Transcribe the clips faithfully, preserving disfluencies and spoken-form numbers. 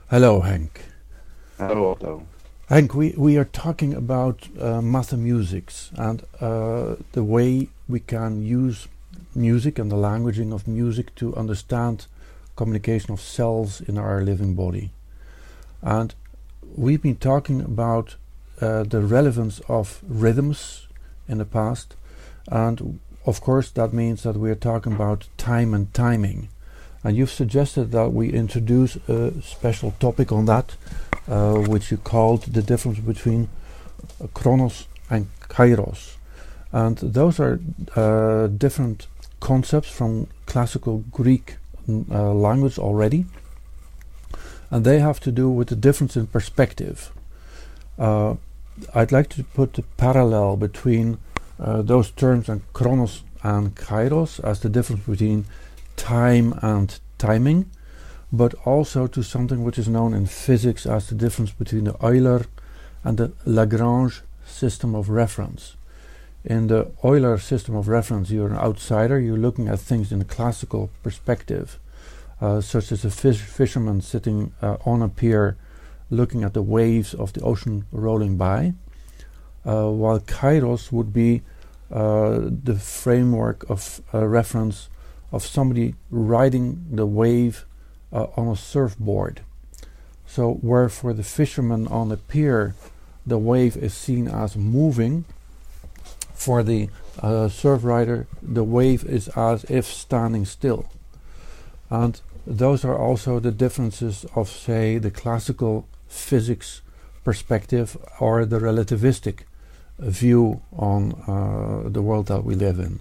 Hello, Henk. Hello, Otto. Henk, we, we are talking about uh, mathematics and uh, the way we can use music and the languaging of music to understand communication of cells in our living body. And we've been talking about uh, the relevance of rhythms in the past, and of course that means that we're talking about time and timing. And you've suggested that we introduce a special topic on that, uh, which you called the difference between uh, chronos and kairos. And those are uh, different concepts from classical Greek uh, language already. And they have to do with the difference in perspective. Uh, I'd like to put the parallel between uh, those terms and chronos and kairos as the difference between time and timing, but also to something which is known in physics as the difference between the Euler and the Lagrange system of reference. In the Euler system of reference, you're an outsider, you're looking at things in a classical perspective, uh, such as a fish fisherman sitting uh, on a pier looking at the waves of the ocean rolling by, uh, while kairos would be uh, the framework of uh, reference of somebody riding the wave uh, on a surfboard. So where for the fisherman on the pier the wave is seen as moving, for the uh, surf rider the wave is as if standing still. And those are also the differences of, say, the classical physics perspective or the relativistic view on uh, the world that we live in.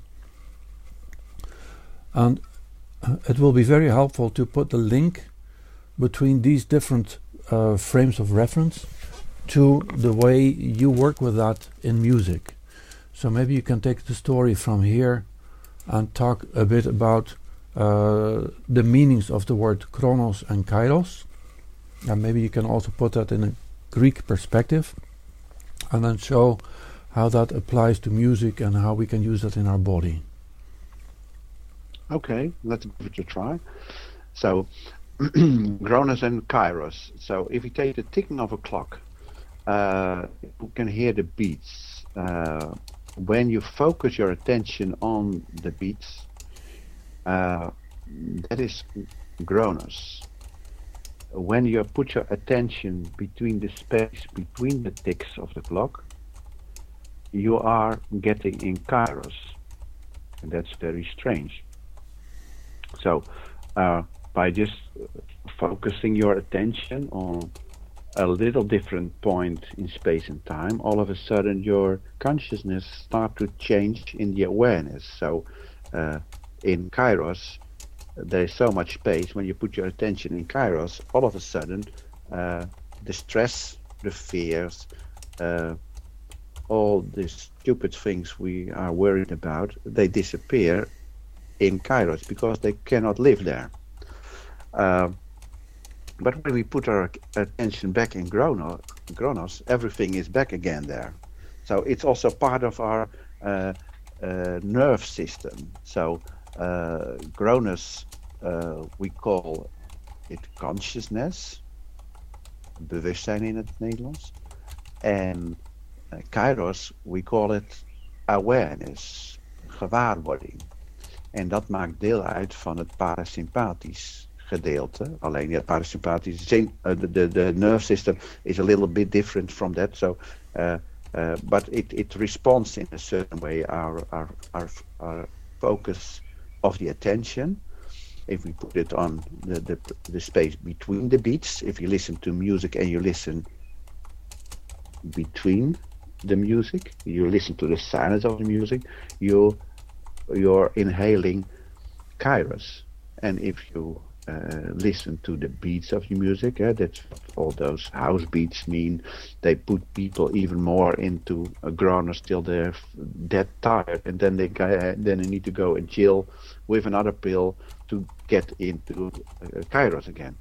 And uh, it will be very helpful to put the link between these different uh, frames of reference to the way you work with that in music. So maybe you can take the story from here and talk a bit about uh, the meanings of the word chronos and kairos. And maybe you can also put that in a Greek perspective and then show how that applies to music and how we can use that in our body. Okay, let's give it a try. So, Chronos and Kairos. So, if you take the ticking of a clock, uh, you can hear the beats. Uh, when you focus your attention on the beats, uh, that is Chronos. When you put your attention between the space between the ticks of the clock, you are getting in Kairos. And that's very strange. So, uh, by just focusing your attention on a little different point in space and time, all of a sudden your consciousness starts to change in the awareness. So, uh, in Kairos, there is so much space. When you put your attention in Kairos, all of a sudden, uh, the stress, the fears, uh, all the stupid things we are worried about, they disappear in Kairos because they cannot live there. Uh, but when we put our attention back in Chronos, Chronos, everything is back again there. So it's also part of our uh, uh, nerve system. So uh, Chronos, uh, we call it consciousness, bewustzijn in het Nederlands. En uh, Kairos, we call it awareness, gewaarwording. En dat maakt deel uit van het parasympathisch gedeelte. Alleen ja, parasympathisch, uh, the, the, the nerve system is a little bit different from that. So, uh, uh, but it, it responds in a certain way our, our, our, our focus of the attention. If we put it on the, the, the space between the beats, if you listen to music and you listen between the music, you listen to the silence of the music, you you're inhaling Kairos. And if you uh, listen to the beats of the music, uh, that's what all those house beats mean. They put people even more into a Chronos till they're dead tired, and then they uh, then they need to go and chill with another pill to get into uh, Kairos again.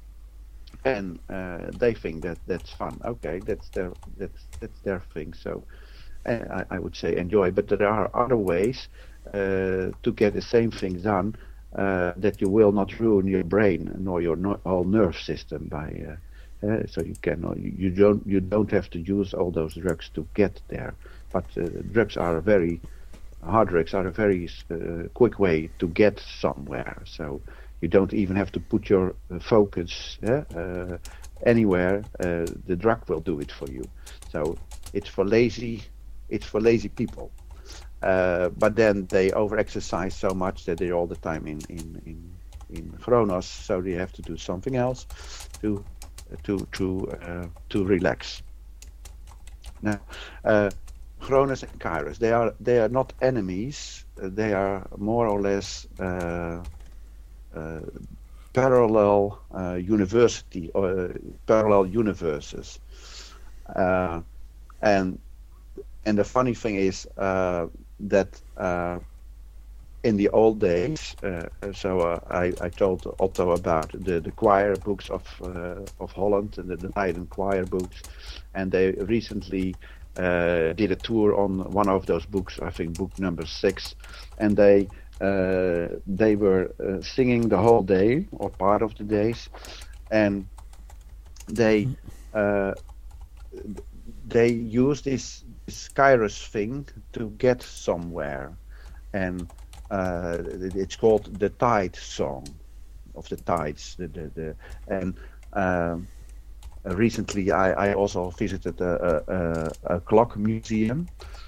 And uh, they think that that's fun. Okay, that's their that's that's their thing. So uh, I, I would say enjoy. But there are other ways Uh, to get the same thing done uh, that you will not ruin your brain nor your no- whole nerve system by. Uh, uh, so you can you, you don't you don't have to use all those drugs to get there. But uh, drugs are a very hard drugs are a very uh, quick way to get somewhere. So you don't even have to put your uh, focus uh, uh, anywhere. Uh, the drug will do it for you. So it's for lazy. It's for lazy people. Uh, but then they over-exercise so much that they're all the time in in in, in chronos. So they have to do something else to to to uh, to relax. Now. Uh, Chronos and Kairos, they are they are not enemies. Uh, they are more or less uh, uh, parallel uh, university or uh, parallel universes. Uh, and and the funny thing is uh, that uh, in the old days, uh, so uh, I, I told Otto about the, the choir books of uh, of Holland and the, the Leiden choir books, and they recently. Uh, did a tour on one of those books, I think book number six, and they uh, they were uh, singing the whole day or part of the days, and they uh, they used this, this Kairos thing to get somewhere, and uh, it's called the Tide Song of the tides, the the, the and. Um, Uh, recently, I, I also visited a, a, a clock museum,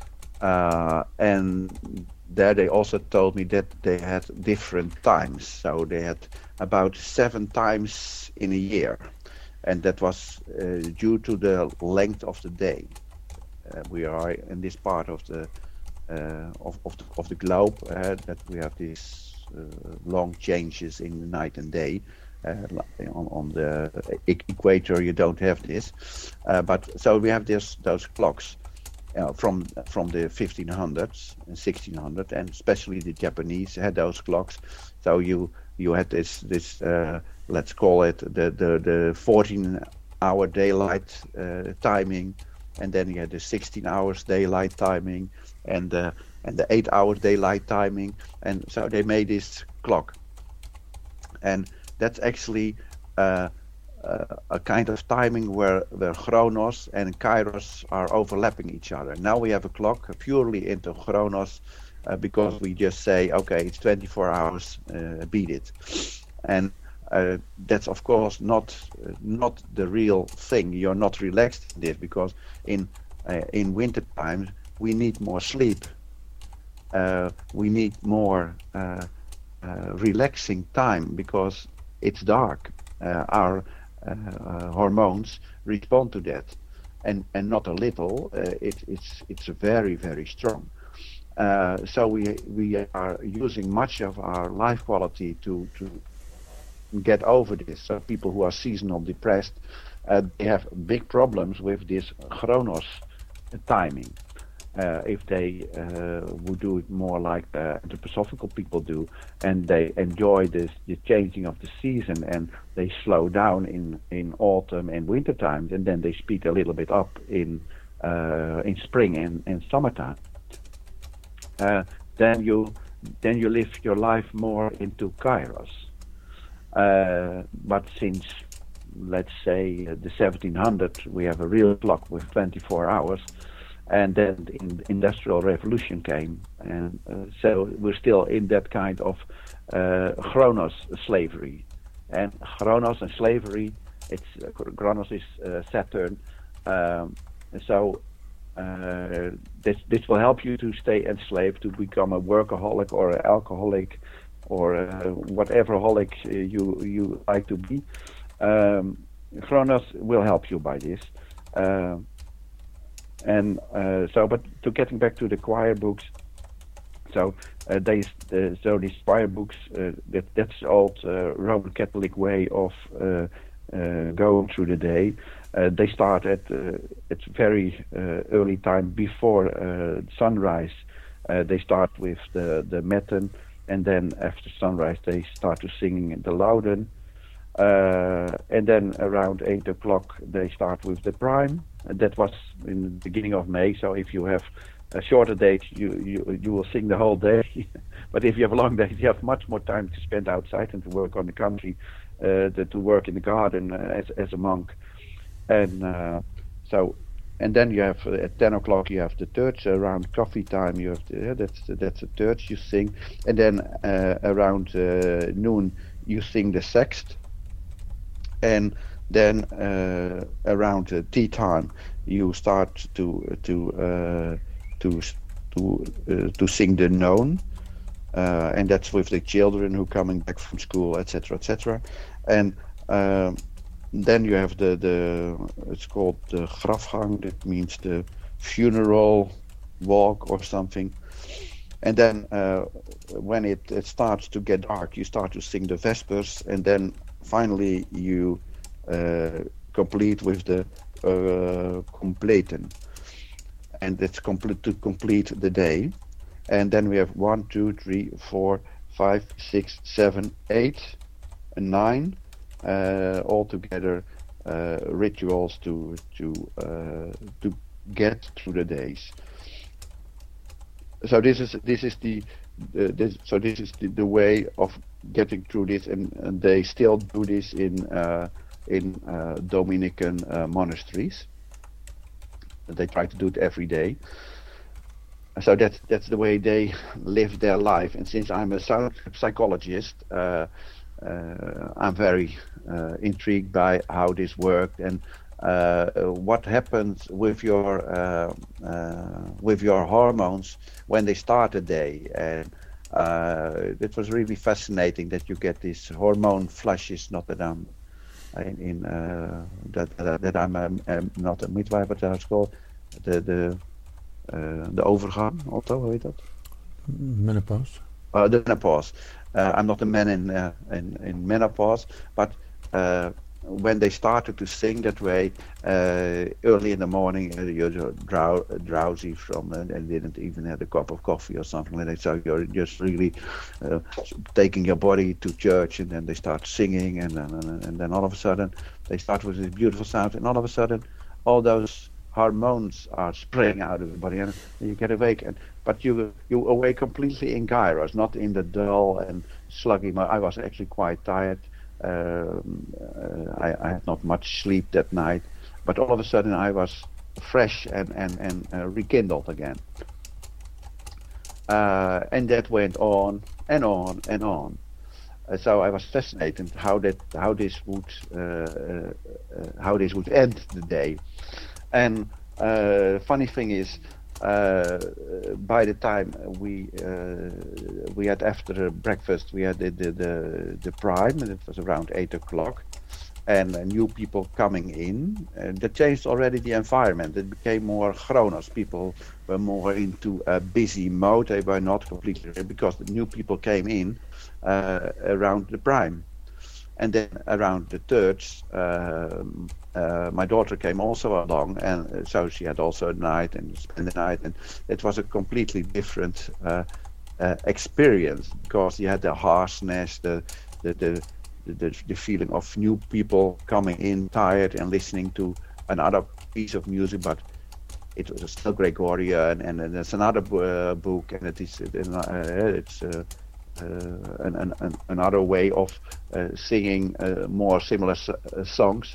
uh, and there they also told me that they had different times. So they had about seven times in a year, and that was uh, due to the length of the day. Uh, we are in this part of the uh, of of the, of the globe uh, that we have these uh, long changes in the night and day. Uh, on, on the equator, you don't have this, uh, but so we have this those clocks uh, from from the fifteen hundreds and sixteen hundred, and especially the Japanese had those clocks. So you you had this this uh, let's call it the the the fourteen hour daylight uh, timing, and then you had the sixteen hours daylight timing, and the and the eight hours daylight timing, and so they made this clock, and that's actually uh, uh, a kind of timing where where chronos and kairos are overlapping each other. Now we have a clock purely into chronos uh, because we just say, okay, it's twenty-four hours, uh, beat it, and uh, that's of course not uh, not the real thing. You're not relaxed in this because in uh, in winter times we need more sleep. Uh, we need more uh, uh, relaxing time because it's dark. Uh, our uh, uh, hormones respond to that, and and not a little. Uh, it, it's it's very very strong. Uh, so we we are using much of our life quality to to get over this. So people who are seasonal depressed, uh, they have big problems with this chronos timing. Uh, if they uh, would do it more like the anthroposophical people do, and they enjoy this the changing of the season, and they slow down in, in autumn and winter times, and then they speed a little bit up in uh, in spring and, and summertime. Uh, then you then you live your life more into Kairos. Uh, but since let's say uh, the seventeen hundred, we have a real clock with twenty-four hours. And then the Industrial Revolution came, and uh, so we're still in that kind of uh, chronos slavery. And chronos and slavery, it's uh, chronos is uh, Saturn. Um, so uh, this this will help you to stay enslaved, to become a workaholic or an alcoholic, or uh, whatever holic uh, you you like to be. Um, chronos will help you by this. Uh, And uh, so, but to getting back to the choir books, so uh, they, uh, so these choir books, uh, that that's old uh, Roman Catholic way of uh, uh, going through the day. Uh, they start at uh, at very uh, early time before uh, sunrise. Uh, they start with the the Metten, and then after sunrise they start to singing the Lauden. Uh, and then around eight o'clock they start with the prime. And that was in the beginning of May. So if you have a shorter date, you you, you will sing the whole day. But if you have a long day, you have much more time to spend outside and to work on the country, uh, than to work in the garden uh, as as a monk. And uh, so, and then you have uh, at ten o'clock you have the church. Around coffee time you have the, yeah, that's that's the church you sing, and then uh, around uh, noon you sing the sext, and then uh, around uh, tea time you start to to uh, to to uh, to sing the known, uh, and that's with the children who are coming back from school, et cetera, et cetera, and. Um, Then you have the, the it's called the grafgang, that means the funeral walk or something. And then uh, when it, it starts to get dark, you start to sing the vespers, and then finally you uh, complete with the uh, completen. And it's complete to complete the day. And then we have one, two, three, four, five, six, seven, eight, and nine. Uh, all together uh, rituals to to uh, to get through the days. So this is this is the uh, this, so this is the, the way of getting through this, and, and they still do this in uh, in uh, Dominican uh, monasteries. They try to do it every day. So that's that's the way they live their life. And since I'm a psychologist, uh, uh, I'm very uh, intrigued by how this worked and uh, what happens with your uh, uh, with your hormones when they start a day. And uh, it was really fascinating that you get these hormone flushes. Not that I'm in, in uh, that, that that I'm um, um, not a midwife, but that's called the the. Uh, de overgang, Otto, hoe heet dat? Menopause. Uh, the menopause. Uh, I'm not a man in, uh, in in menopause, but uh, when they started to sing that way, uh, early in the morning, uh, you're drow- drowsy from, uh, and didn't even have a cup of coffee or something like that. So you're just really uh, taking your body to church, and then they start singing, and and, and then all of a sudden they start with this beautiful sound, and all of a sudden all those hormones are spraying out of the body, and you get awake. And but you you awake completely in Kairos, not in the dull and sluggy. I was actually quite tired. Um, uh, I, I had not much sleep that night, but all of a sudden I was fresh and and and uh, rekindled again. Uh, and that went on and on and on. Uh, so I was fascinated how that how this would uh, uh, uh, how this would end the day. And uh, funny thing is, uh, by the time we uh, we had after breakfast, we had the the, the, the prime, and it was around eight o'clock, and uh, new people coming in. And that changed already the environment. It became more chronos. People were more into a busy mode. They were not completely, because the new people came in uh, around the prime. And then around the church, uh, uh, my daughter came also along, and uh, so she had also a night and spent the night, and it was a completely different uh, uh, experience, because you had the harshness, the the, the the the feeling of new people coming in tired and listening to another piece of music, but it was still Gregorian, and, and there's another uh, book, and it is uh, it's. Uh, Uh, an, an, an, another way of uh, singing uh, more similar s- uh, songs.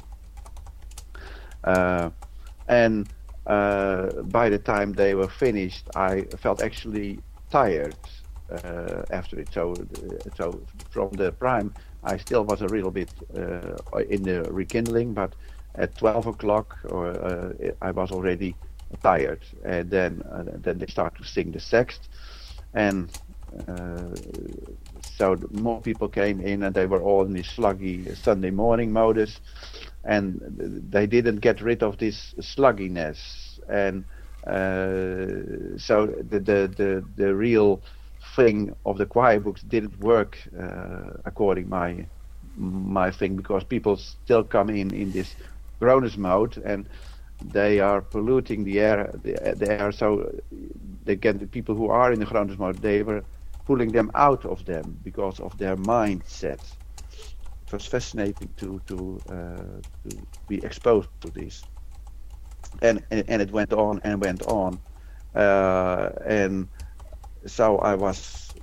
Uh, and uh, by the time they were finished, I felt actually tired uh, after it. So, uh, so from the prime, I still was a little bit uh, in the rekindling, but at twelve o'clock, or uh, I was already tired. And then, uh, then they start to sing the sext, and Uh, so more people came in, and they were all in this sluggy Sunday morning modus, and they didn't get rid of this slugginess, and uh, so the, the the the real thing of the choir books didn't work uh, according my my thing, because people still come in in this Gronus mode, and they are polluting the air the, the air so they get the people who are in the Gronus mode, they were pulling them out of them because of their mindset. It was fascinating to to uh, to be exposed to this, and, and and it went on and went on, uh, and so I was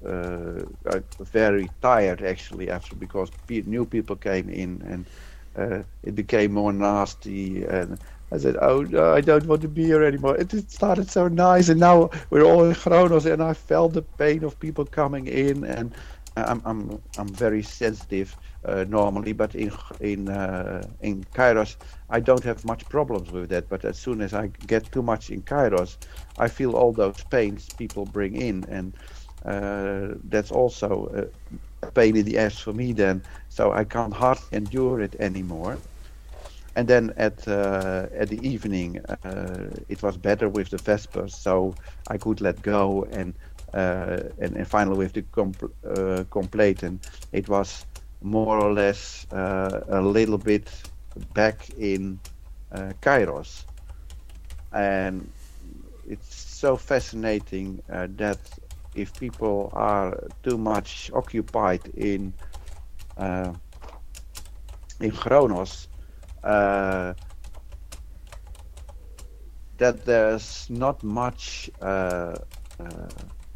uh, uh, very tired actually after, because pe- new people came in and uh, it became more nasty, and I said, oh no, I don't want to be here anymore. It, it started so nice, and now we're all in Kronos, and I felt the pain of people coming in, and I'm I'm I'm very sensitive uh, normally, but in in uh, in Kairos I don't have much problems with that. But as soon as I get too much in Kairos, I feel all those pains people bring in, and uh, that's also a pain in the ass for me then. So I can't hardly endure it anymore. And then at uh, at the evening, uh, it was better with the Vespers, so I could let go, and uh, and, and finally with the compl- uh, Completen, it was more or less uh, a little bit back in uh, Kairos. And it's so fascinating uh, that if people are too much occupied in uh, in Kronos, Uh, that there's not much uh, uh,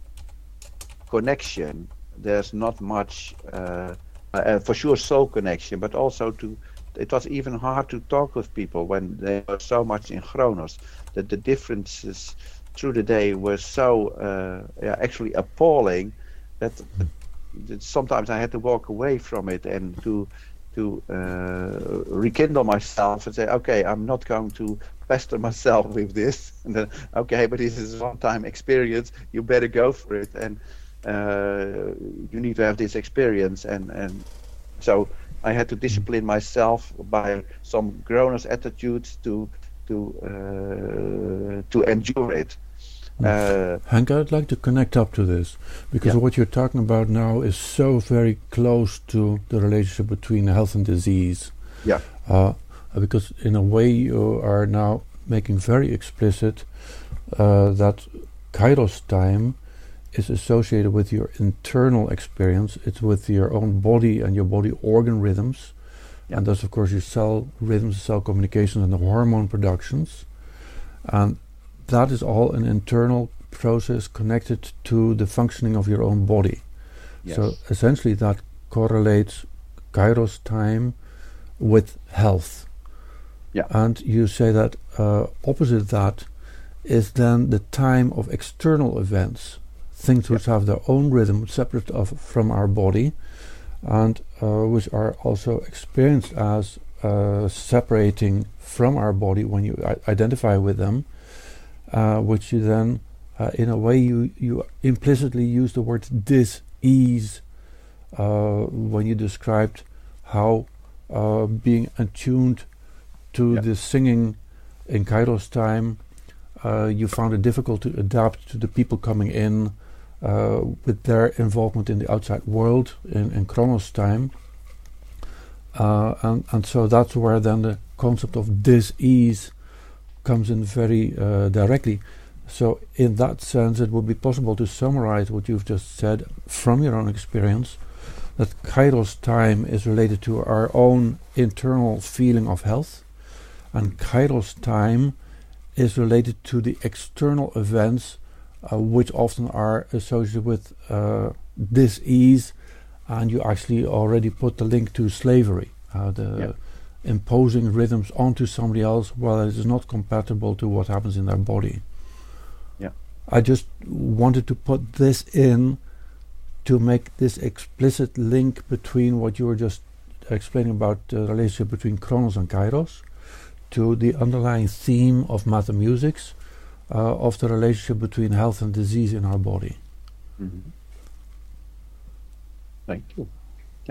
connection. There's not much, uh, uh, for sure, soul connection, but also to. It was even hard to talk with people when they were so much in Kronos. That the differences through the day were so uh, yeah, actually appalling that, that sometimes I had to walk away from it and to. to uh, rekindle myself and say, okay, I'm not going to pester myself with this. And then, okay, but this is a one-time experience. You better go for it, and uh, you need to have this experience. And, and so I had to discipline myself by some Kronos attitudes to to uh, to endure it. Uh, Hank, I'd like to connect up to this, because yeah. what you're talking about now is so very close to the relationship between health and disease. Yeah. Uh, because in a way you are now making very explicit uh, that Kairos time is associated with your internal experience. It's with your own body and your body organ rhythms. Yeah. And thus, of course, your cell rhythms, cell communications, and the hormone productions. And that is all an internal process connected to the functioning of your own body. Yes. So essentially that correlates Kairos time with health. Yeah. And you say that uh, opposite that is then the time of external events, things yeah. which have their own rhythm separate of, from our body, and uh, which are also experienced as uh, separating from our body when you I- identify with them. Uh, which you then, uh, in a way, you, you implicitly use the word dis-ease uh, when you described how uh, being attuned to yep. the singing in Kairos time, uh, you found it difficult to adapt to the people coming in uh, with their involvement in the outside world in, in Kronos time. Uh, and, and so that's where then the concept of dis-ease comes in very uh, directly. So in that sense, it would be possible to summarize what you've just said from your own experience, that Kairos time is related to our own internal feeling of health, and Kairos time is related to the external events uh, which often are associated with uh, dis-ease, and you actually already put the link to slavery, uh, the yeah. imposing rhythms onto somebody else while it is not compatible to what happens in their body. Yeah. I just wanted to put this in to make this explicit link between what you were just explaining about the relationship between Kronos and Kairos to the underlying theme of Mathe-Musics uh, of the relationship between health and disease in our body. Mm-hmm. Thank you. Yeah.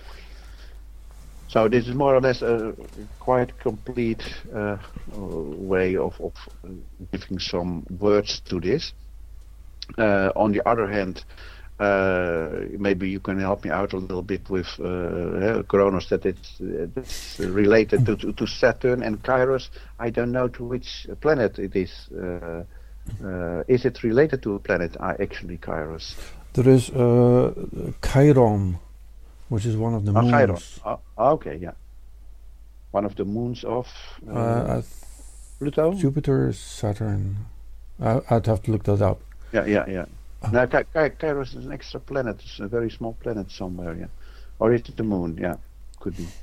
So this is more or less a quite complete uh, way of, of giving some words to this. Uh, on the other hand, uh, maybe you can help me out a little bit with uh, Kronos, that it's, uh, it's related to, to, to Saturn, and Kairos, I don't know to which planet it is. Uh, uh, is it related to a planet, uh, actually, Kairos? There is uh, Chiron, which is one of the oh, moons. Chiron. Oh, okay, yeah. One of the moons of uh, uh, Pluto? Jupiter, Saturn. I, I'd have to look that up. Yeah, yeah, yeah. No, Ky- Ky- Kairos is an extra planet. It's a very small planet somewhere, yeah. Or is it the moon? Yeah, could be.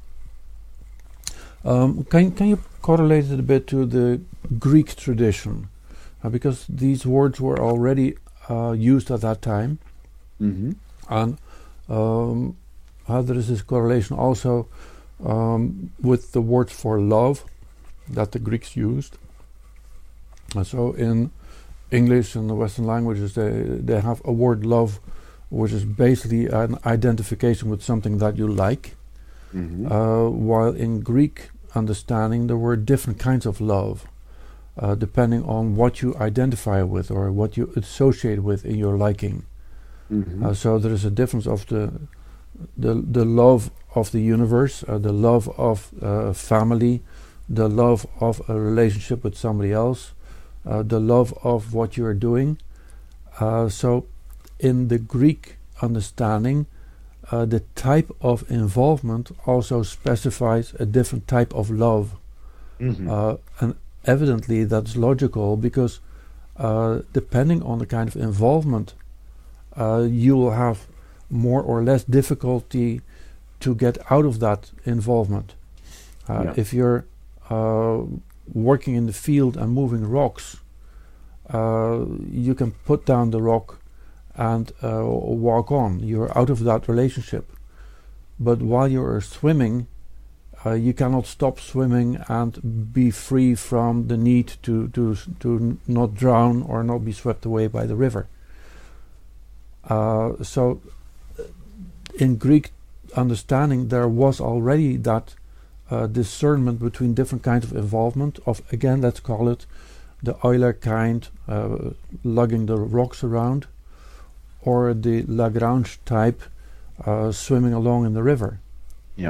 Um, can can you correlate it a bit to the Greek tradition, uh, because these words were already uh, used at that time, Mm-hmm. and um, how there is this correlation also um, with the word for love that the Greeks used. And so in English and the Western languages, they they have a word love, which is basically an identification with something that you like. Mm-hmm. Uh, while in Greek understanding, there were different kinds of love, uh, depending on what you identify with or what you associate with in your liking. Mm-hmm. Uh, so there is a difference of the the the love of the universe, uh, the love of uh, family, the love of a relationship with somebody else, uh, the love of what you are doing. Uh, so, in the Greek understanding, uh, the type of involvement also specifies a different type of love, Mm-hmm. uh, and evidently that's logical because uh, depending on the kind of involvement, uh, you will have more or less difficulty to get out of that involvement. Uh, Yeah. If you're uh, working in the field and moving rocks, uh, you can put down the rock and uh, walk on. You're out of that relationship. But while you're swimming, uh, you cannot stop swimming and be free from the need to to s- to n- not drown or not be swept away by the river. Uh, so, uh, in Greek understanding, there was already that uh, discernment between different kinds of involvement. Of again, let's call it the Euler kind, uh, lugging the rocks around, or the Lagrange type, uh, swimming along in the river. Yeah.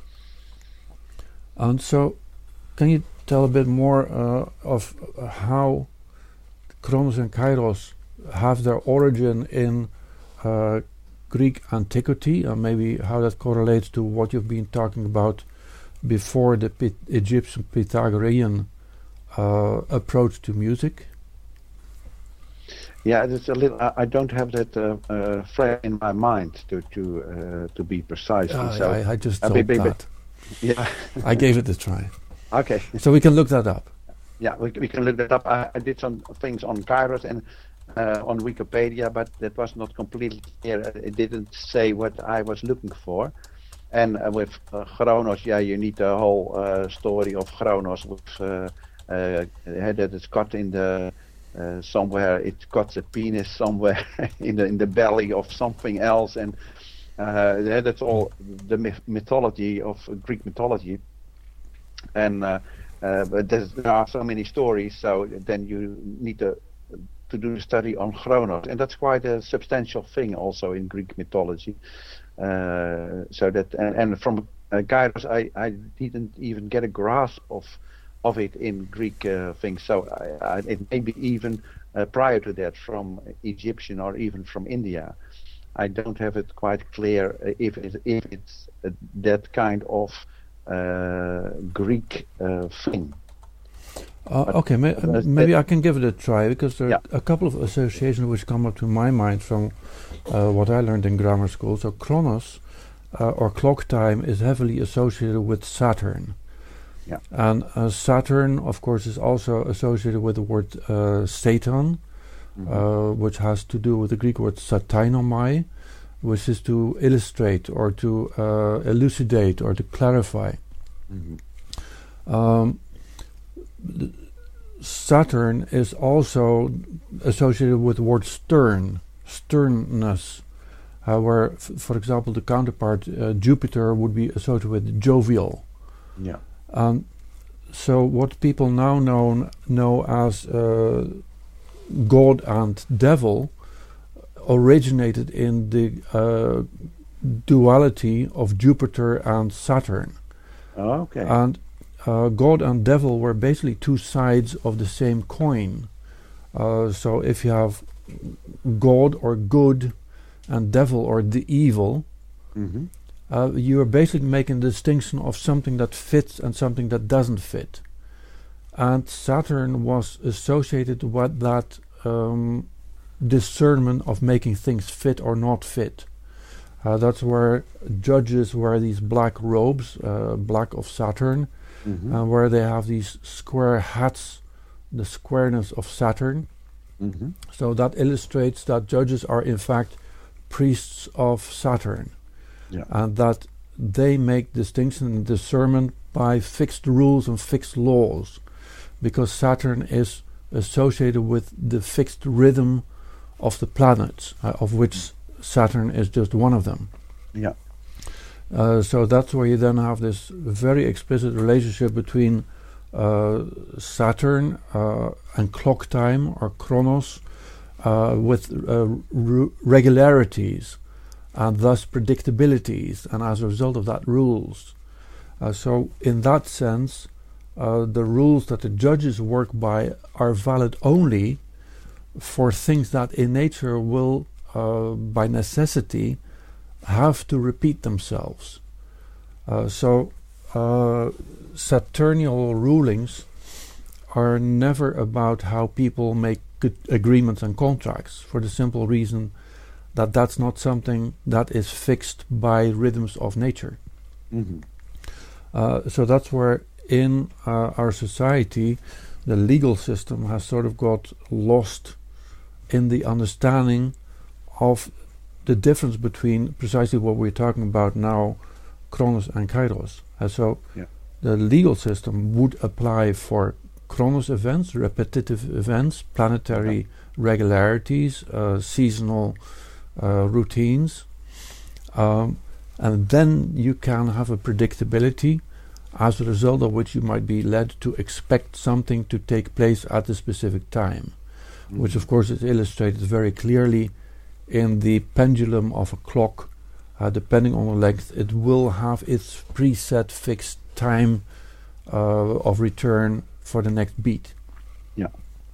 And so, can you tell a bit more uh, of uh, how Kronos and Kairos have their origin in uh, Greek antiquity, and maybe how that correlates to what you've been talking about before, the Py- Egyptian Pythagorean uh, approach to music? Yeah, it's a little. I, I don't have that uh, uh, frame in my mind to to uh, to be precise. Uh, so I, I just a thought bit- bit- that. yeah. I gave it a try. Okay. So we can look that up. Yeah, we, we can look that up. I, I did some things on Kairos and uh, on Wikipedia, but that was not completely clear. It didn't say what I was looking for. And uh, with uh, Chronos, yeah, you need the whole uh, story of Chronos, with uh, uh, that it's got in the uh, somewhere. It got a penis somewhere in the in the belly of something else, and uh, yeah, that's all the myth- mythology of uh, Greek mythology. And uh, uh, but there's, there are so many stories, so then you need to to do a study on Chronos, and that's quite a substantial thing also in Greek mythology. Uh, so that and, and from uh, Kairos, I, I didn't even get a grasp of of it in Greek uh, things. So I, I, it may be even uh, prior to that from Egyptian or even from India. I don't have it quite clear uh, if it, if it's uh, that kind of uh, Greek uh, thing. Uh, But- okay, may, but uh, maybe that- I can give it a try, because there are Yeah. a couple of associations which come up to my mind from uh, what I learned in grammar school. So Kronos, uh, or clock time, is heavily associated with Saturn. Yeah. And uh, Saturn, of course, is also associated with the word uh, Satan, Mhm. uh, which has to do with the Greek word satainomai, which is to illustrate or to uh, elucidate or to clarify. Mhm. Um, th- Saturn is also associated with the word stern, sternness, uh, where, f- for example, the counterpart uh, Jupiter would be associated with jovial. Yeah. And so, what people now know know as uh, God and Devil originated in the uh, duality of Jupiter and Saturn. Oh, okay. And uh, God and Devil were basically two sides of the same coin. Uh, so if you have God or good and Devil or the evil, Mhm. uh, you are basically making the distinction of something that fits and something that doesn't fit. And Saturn was associated with that um, discernment of making things fit or not fit. Uh, that's where judges wear these black robes, uh, black of Saturn, Mm-hmm. uh, where they have these square hats, the squareness of Saturn. Mm-hmm. So that illustrates that judges are in fact priests of Saturn, Yeah. and that they make distinction and discernment by fixed rules and fixed laws, because Saturn is associated with the fixed rhythm of the planets, uh, of which Saturn is just one of them. Yeah. Uh, so that's where you then have this very explicit relationship between uh, Saturn uh, and clock time, or chronos, uh, with uh, r- regularities and thus predictabilities, and as a result of that, rules. Uh, so in that sense, uh, the rules that the judges work by are valid only for things that in nature will, uh, by necessity, have to repeat themselves. Uh, so uh, Saturnial rulings are never about how people make good agreements and contracts, for the simple reason that that's not something that is fixed by rhythms of nature. Mm-hmm. Uh, so that's where in uh, our society the legal system has sort of got lost in the understanding of the difference between precisely what we're talking about now, Chronos and Kairos. And so Yeah. the legal system would apply for Chronos events, repetitive events, planetary Okay. regularities, uh, seasonal uh, routines. Um, and then you can have a predictability, as a result of which you might be led to expect something to take place at a specific time, Mm-hmm. which of course is illustrated very clearly in the pendulum of a clock. Uh, depending on the length, it will have its preset fixed time uh, of return for the next beat. Yeah.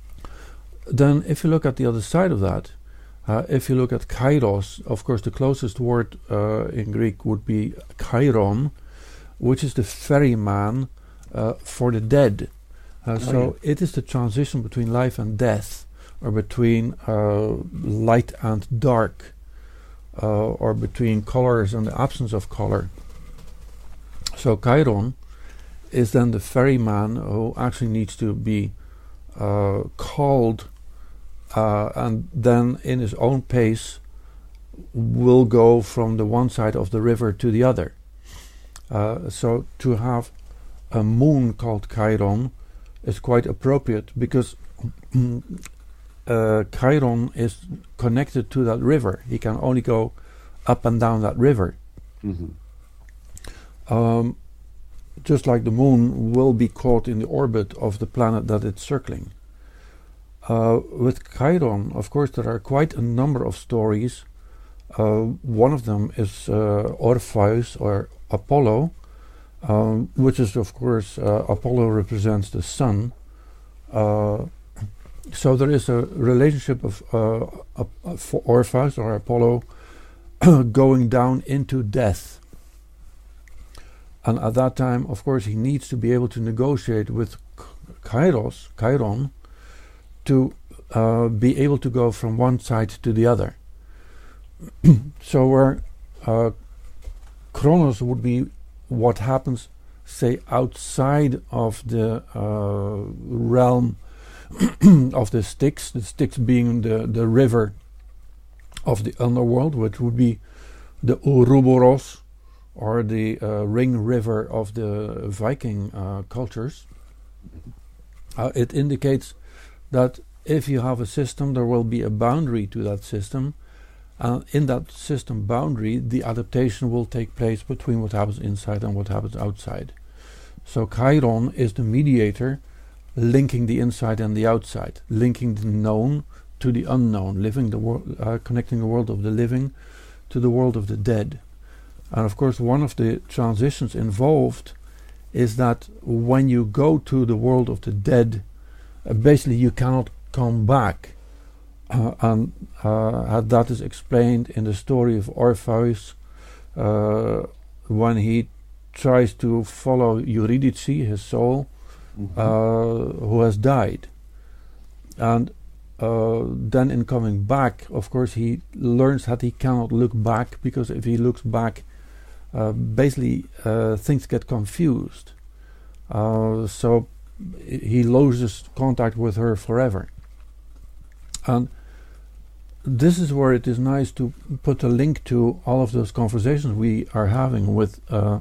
Then if you look at the other side of that, uh, if you look at Kairos, of course the closest word uh, in Greek would be Chiron, which is the ferryman uh, for the dead. Uh, Oh, so it is the transition between life and death, or between uh, light and dark, uh, or between colors and the absence of color. So Chiron is then the ferryman who actually needs to be uh, called, uh, and then in his own pace will go from the one side of the river to the other. Uh, so to have a moon called Chiron is quite appropriate, because uh, Chiron is connected to that river. He can only go up and down that river. Mm-hmm. Um, just like the moon will be caught in the orbit of the planet that it's circling. Uh, with Chiron, of course, there are quite a number of stories. Uh, one of them is uh, Orpheus, or Apollo, um, which is, of course, uh, Apollo represents the sun. Uh, so there is a relationship of uh, uh, uh, for Orpheus, or Apollo, going down into death. And at that time, of course, he needs to be able to negotiate with Kairos, Chiron, to uh, be able to go from one side to the other. So where uh, Chronos would be what happens, say, outside of the uh, realm of the Styx, the Styx being the, the river of the underworld, which would be the Ouroboros, or the uh, ring river of the Viking uh, cultures. Uh, it indicates that if you have a system, there will be a boundary to that system, and in that system boundary, the adaptation will take place between what happens inside and what happens outside. So Chiron is the mediator, linking the inside and the outside, linking the known to the unknown, living the wor- uh, connecting the world of the living to the world of the dead. And of course, one of the transitions involved is that when you go to the world of the dead, uh, basically you cannot come back. Uh, and uh, that is explained in the story of Orpheus, uh, when he tries to follow Eurydice, his soul, Mm-hmm. uh, who has died. And uh, then in coming back, of course, he learns that he cannot look back, because if he looks back, uh, basically uh, things get confused. Uh, so he loses contact with her forever. And this is where it is nice to put a link to all of those conversations we are having with uh,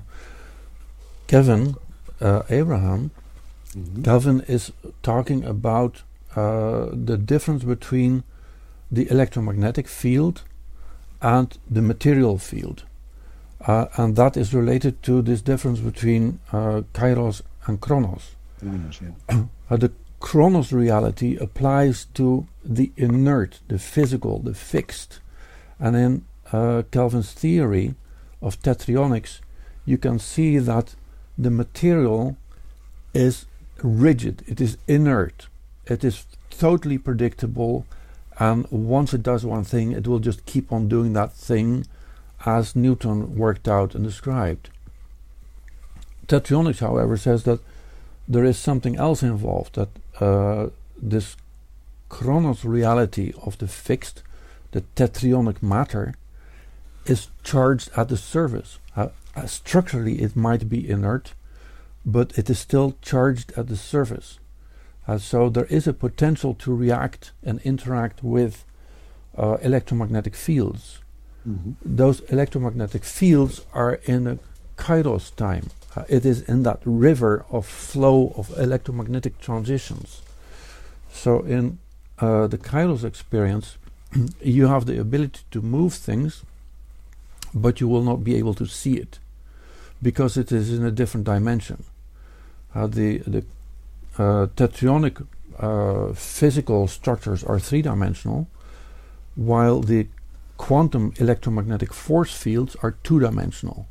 Kevin uh, Abraham. Mm-hmm. Kelvin is talking about uh, the difference between the electromagnetic field and the material field. Uh, and that is related to this difference between uh, Kairos and Chronos. Mm, yeah. uh, the Chronos reality applies to the inert, the physical, the fixed. And in uh, Kelvin's theory of tetraionics, you can see that the material is rigid, it is inert, it is totally predictable, and once it does one thing, it will just keep on doing that thing as Newton worked out and described. Tetraionics, however, says that there is something else involved, that uh, this Chronos reality of the fixed, the tetraionic matter, is charged at the surface. Uh, uh, structurally it might be inert, but it is still charged at the surface. Uh, so there is a potential to react and interact with uh, electromagnetic fields. Mm-hmm. Those electromagnetic fields are in a Kairos time. Uh, it is in that river of flow of electromagnetic transitions. So in uh, the Kairos experience, you have the ability to move things, but you will not be able to see it, because it is in a different dimension. Uh, the the uh, tetraionic uh, physical structures are three-dimensional, while the quantum electromagnetic force fields are two-dimensional.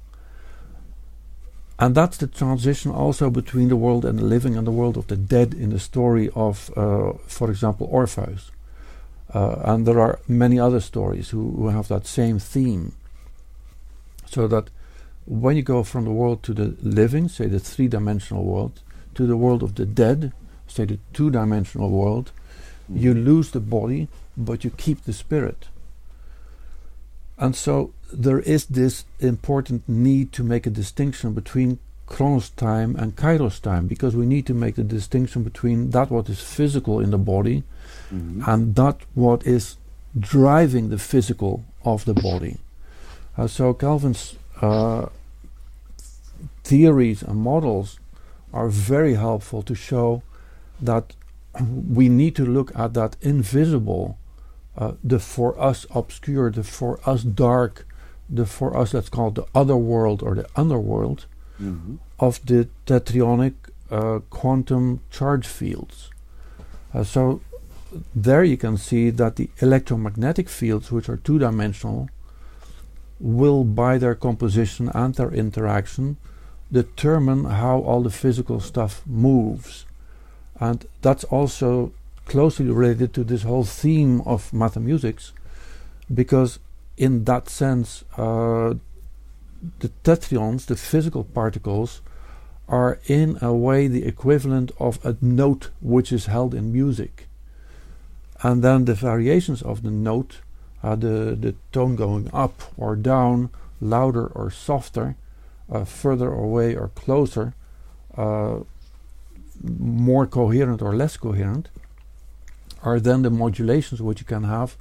And that's the transition also between the world and the living and the world of the dead in the story of, uh, for example, Orpheus. Uh, and there are many other stories who, who have that same theme. So that when you go from the world to the living, say the three-dimensional world, to the world of the dead, say the two-dimensional world, mm. you lose the body, but you keep the spirit. And so there is this important need to make a distinction between Chronos time and Kairos time, because we need to make the distinction between that what is physical in the body mm-hmm. and that what is driving the physical of the body. Uh, so Kelvin's uh, theories and models are very helpful to show that we need to look at that invisible, uh, the for us obscure, the for us dark, the for us let's call it the other world or the underworld mm-hmm. of the tetraionic uh, quantum charge fields. Uh, so there you can see that the electromagnetic fields, which are two-dimensional, will by their composition and their interaction determine how all the physical stuff moves. And that's also closely related to this whole theme of mathematics, because in that sense uh, the tetraions, the physical particles, are in a way the equivalent of a note which is held in music. And then the variations of the note, uh, the, the tone going up or down, louder or softer, uh, further away or closer, uh, more coherent or less coherent, are then the modulations which you can have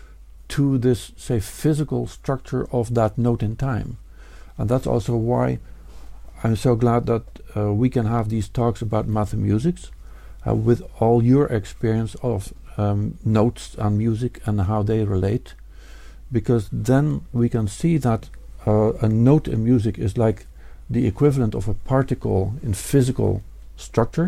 to this, say, physical structure of that note in time. And that's also why I'm so glad that uh, we can have these talks about mathematics uh, with all your experience of um, notes and music and how they relate, because then we can see that uh, a note in music is like the equivalent of a particle in physical structure,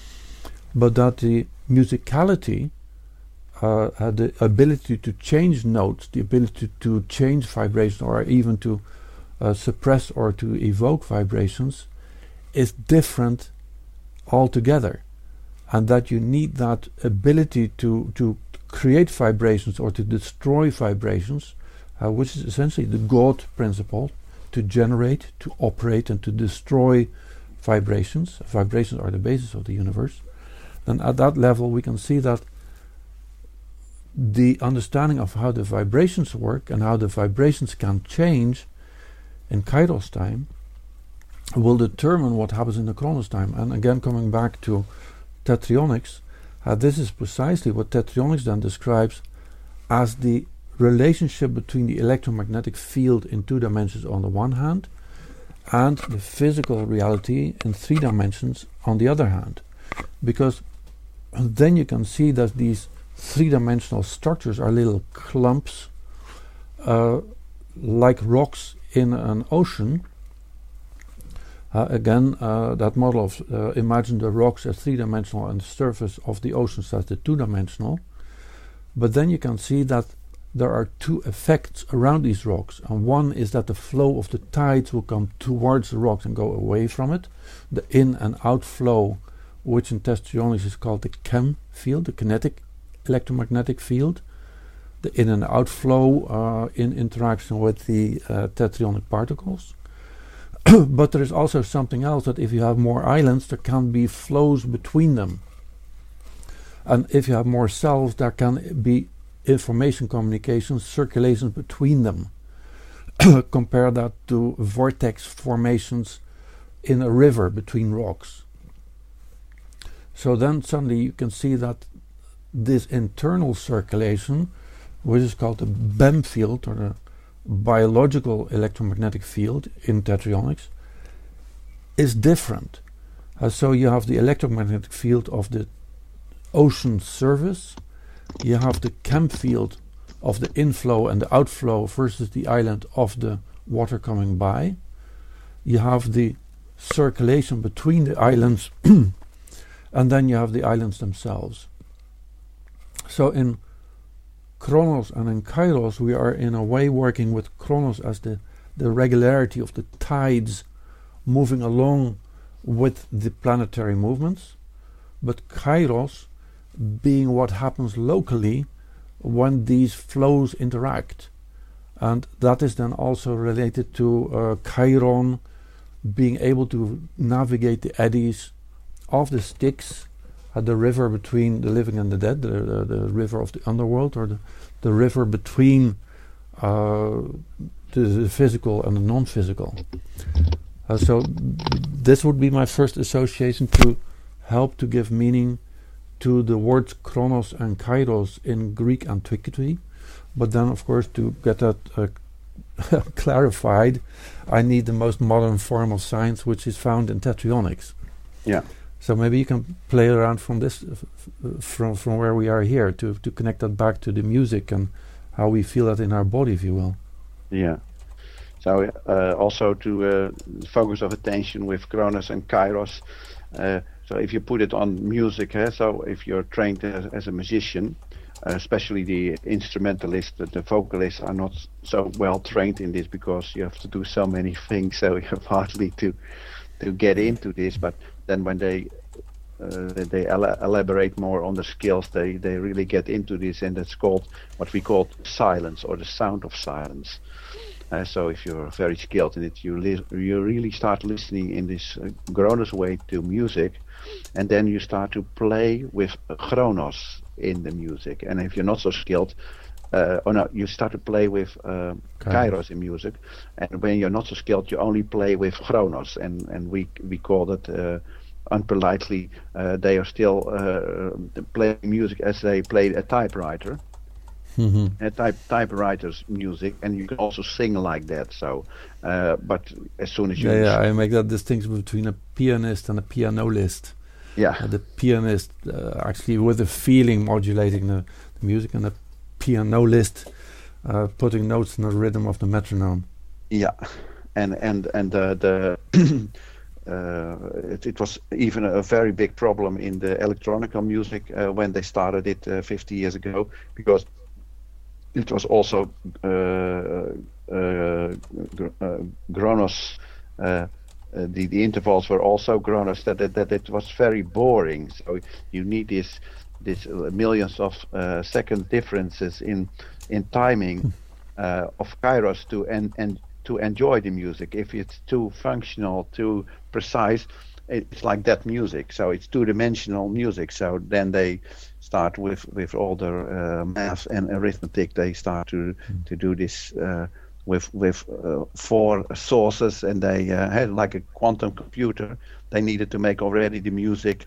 but that the musicality uh, had the ability to change notes, the ability to change vibration, or even to uh, suppress or to evoke vibrations, is different altogether, and that you need that ability to to create vibrations or to destroy vibrations, uh, which is essentially the God principle, to generate, to operate, and to destroy vibrations. Vibrations are the basis of the universe. And at that level we can see that the understanding of how the vibrations work and how the vibrations can change in Kairos time will determine what happens in the Chronos time. And again, coming back to tetrionics, uh, this is precisely what tetrionics then describes as the relationship between the electromagnetic field in two dimensions on the one hand and the physical reality in three dimensions on the other hand. Because then you can see that these three-dimensional structures are little clumps uh, like rocks in an ocean. Uh, again, uh, that model of uh, imagine the rocks as three-dimensional and the surface of the oceans as the two-dimensional. But then you can see that there are two effects around these rocks, and one is that the flow of the tides will come towards the rocks and go away from it. The in and out flow, which in tetrionics is called the chem field, the kinetic electromagnetic field, the in and out flow uh, in interaction with the uh, tetrionic particles. But there is also something else, that if you have more islands, there can be flows between them. And if you have more cells, there can be information communications, circulations between them. Compare that to vortex formations in a river between rocks. So then suddenly you can see that this internal circulation, which is called the B E M field, or the biological electromagnetic field in tetrionics, is different. Uh, so you have the electromagnetic field of the ocean surface, you have the chem field of the inflow and the outflow versus the island of the water coming by, you have the circulation between the islands, and then you have the islands themselves. So in Chronos and in Kairos, we are in a way working with Chronos as the, the regularity of the tides moving along with the planetary movements, but Kairos being what happens locally when these flows interact. And that is then also related to uh, Chiron being able to navigate the eddies of the Styx, at the river between the living and the dead, the, the, the river of the underworld, or the, the river between uh, the, the physical and the non-physical. Uh, so this would be my first association to help to give meaning to the words Chronos and Kairos in Greek antiquity. But then, of course, to get that uh, clarified, I need the most modern form of science, which is found in tetrionics. Yeah. So maybe you can play around from this, uh, f from from where we are here, to to connect that back to the music and how we feel that in our body, if you will. Yeah. So uh, also to uh, focus of attention with Chronos and Kairos. Uh, so if you put it on music, eh, so if you're trained as, as a musician, uh, especially the instrumentalists, the, the vocalists are not so well trained in this because you have to do so many things. So you have hardly to to get into this. But then when they uh, they el elaborate more on the skills, they they really get into this, and that's called what we call silence, or the sound of silence. Uh, so if you're very skilled in it, you li you really start listening in this uh, Chronos way to music, and then you start to play with Chronos in the music. And if you're not so skilled, uh, or no, you start to play with uh, Kairos in music. And when you're not so skilled, you only play with Chronos. And and we we call that uh, unpolitely. Uh, they are still uh, playing music as they play a typewriter. Mm-hmm. uh, type typewriters music, and you can also sing like that. So, uh, but as soon as you yeah, yeah, I make that distinction between a pianist and a pianolist. Yeah, uh, the pianist uh, actually with a feeling modulating the, the music, and the pianolist uh, putting notes in the rhythm of the metronome. Yeah, and and and uh, the uh, it, it was even a very big problem in the electronic music uh, when they started it uh, fifty years ago, because it was also uh, uh, uh, Chronos. Uh, uh, the the intervals were also Chronos. That, that that it was very boring. So you need this this millions of uh, second differences in in timing uh, of Kairos to and and to enjoy the music. If it's too functional, too precise, it's like that music. So it's two-dimensional music. So then they start with with all their uh, math and arithmetic. They start to mm. to do this uh, with with uh, four sources, and they uh, had like a quantum computer. They needed to make already the music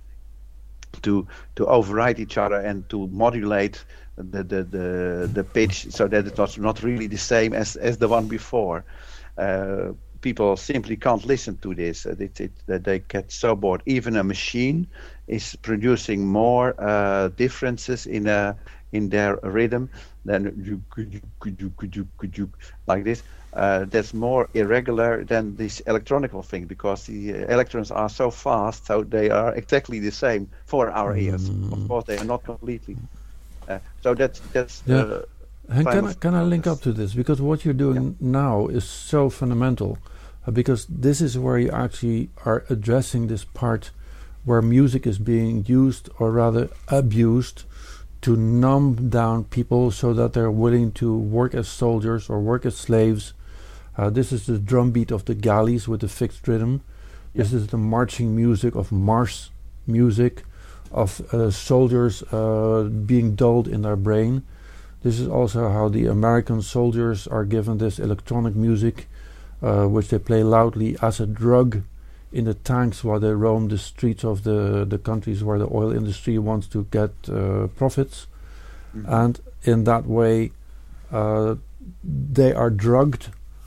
to to override each other and to modulate the the the, the pitch so that it was not really the same as as the one before. Uh, people simply can't listen to this. Uh, it, it, that they get so bored. Even a machine is producing more uh, differences in a in their rhythm than you could you could you could you could you like this. Uh, that's more irregular than this electronical thing, because the uh, electrons are so fast, so they are exactly the same for our ears. Mm. Of course, they are not completely. Uh, so that's that's. Yeah. Uh, and can I, can I link up to this, because what you're doing yeah. now is so fundamental, uh, because this is where you actually are addressing this part where music is being used, or rather abused, to numb down people so that they're willing to work as soldiers or work as slaves. Uh, this is the drum beat of the galleys with the fixed rhythm. Yeah. This is the marching music of march music, of uh, soldiers uh, being dulled in their brain. This is also how the American soldiers are given this electronic music, uh, which they play loudly as a drug in the tanks while they roam the streets of the, the countries where the oil industry wants to get uh, profits. Mm-hmm. And in that way, uh, they are drugged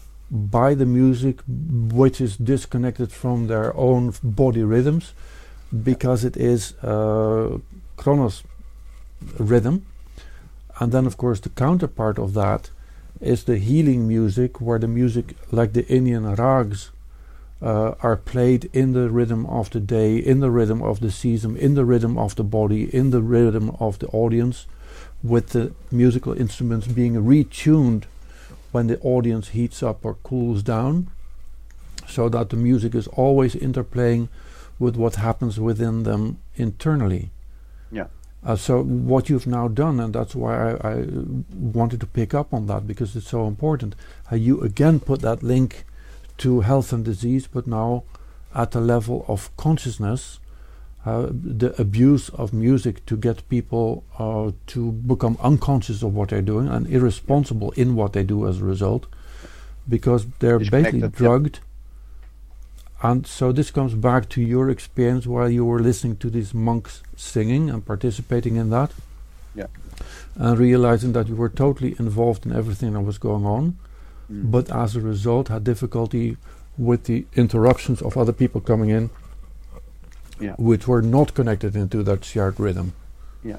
by the music, which is disconnected from their own f- body rhythms, because it is uh, Kronos rhythm. And then, of course, the counterpart of that is the healing music, where the music, like the Indian rags, uh, are played in the rhythm of the day, in the rhythm of the season, in the rhythm of the body, in the rhythm of the audience, with the musical instruments being retuned when the audience heats up or cools down, so that the music is always interplaying with what happens within them internally. Yeah. Uh, so what you've now done, and that's why I, I wanted to pick up on that, because it's so important. Uh, you again put that link to health and disease, but now at the level of consciousness, uh, the abuse of music to get people uh, to become unconscious of what they're doing and irresponsible in what they do as a result, because they're basically drugged. And so this comes back to your experience while you were listening to these monks singing and participating in that. Yeah. And realizing that you were totally involved in everything that was going on, mm. but as a result had difficulty with the interruptions of other people coming in, yeah. which were not connected into that shared rhythm. Yeah.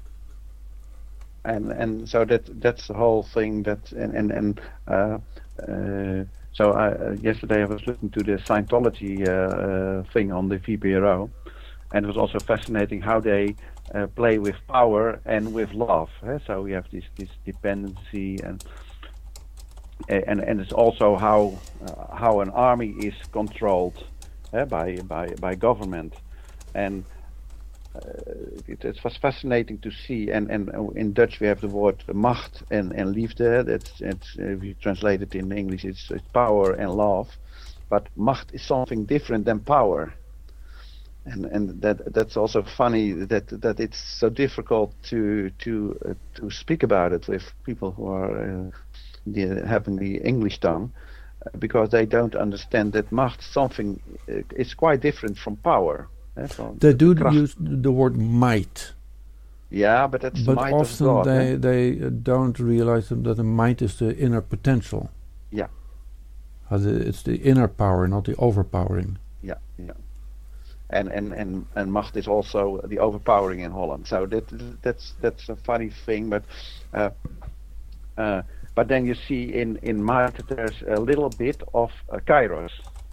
And and so that that's the whole thing. That and and and uh, uh, so I, uh, yesterday I was listening to the Scientology uh, uh, thing on the V P R O, and it was also fascinating how they uh, play with power and with love. Eh? So we have this this dependency, and and and it's also how uh, how an army is controlled eh, by by by government, and. Uh, it, it was fascinating to see, and, and uh, in Dutch we have the word macht and, and liefde. That's it's, uh, if you translate it in English, it's, it's power and love. But macht is something different than power, and and that that's also funny that that it's so difficult to to uh, to speak about it with people who are uh, the, having the English tongue, uh, because they don't understand that macht something uh, is quite different from power. They do the use the word might. Yeah, but that's but the might often of God, they eh? they uh, don't realize that the might is the inner potential. Yeah. Uh, the, it's the inner power, not the overpowering. Yeah, yeah. And and and and macht is also the overpowering in Holland. So that that's that's a funny thing, but uh, uh, but then you see in in might there's a little bit of uh, kairos.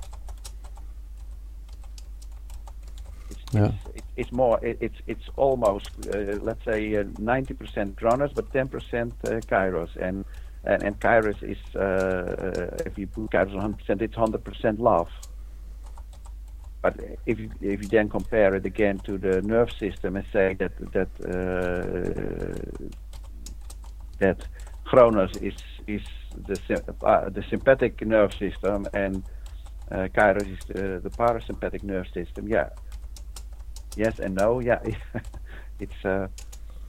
Yeah. It's, it's more. It, it's it's almost uh, let's say uh, ninety percent Kronos, but ten percent uh, Kairos, and and and Kairos is uh, uh, if you put Kairos one hundred percent, it's one hundred percent love. But if you, if you then compare it again to the nerve system and say that that uh, that Kronos is is the uh, the sympathetic nerve system, and uh, Kairos is the, the parasympathetic nerve system, yeah. Yes and no, yeah. It's uh,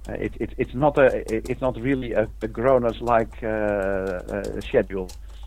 Uh, it, it, it's not a it, it's not really a, a Kronos like uh, uh, schedule,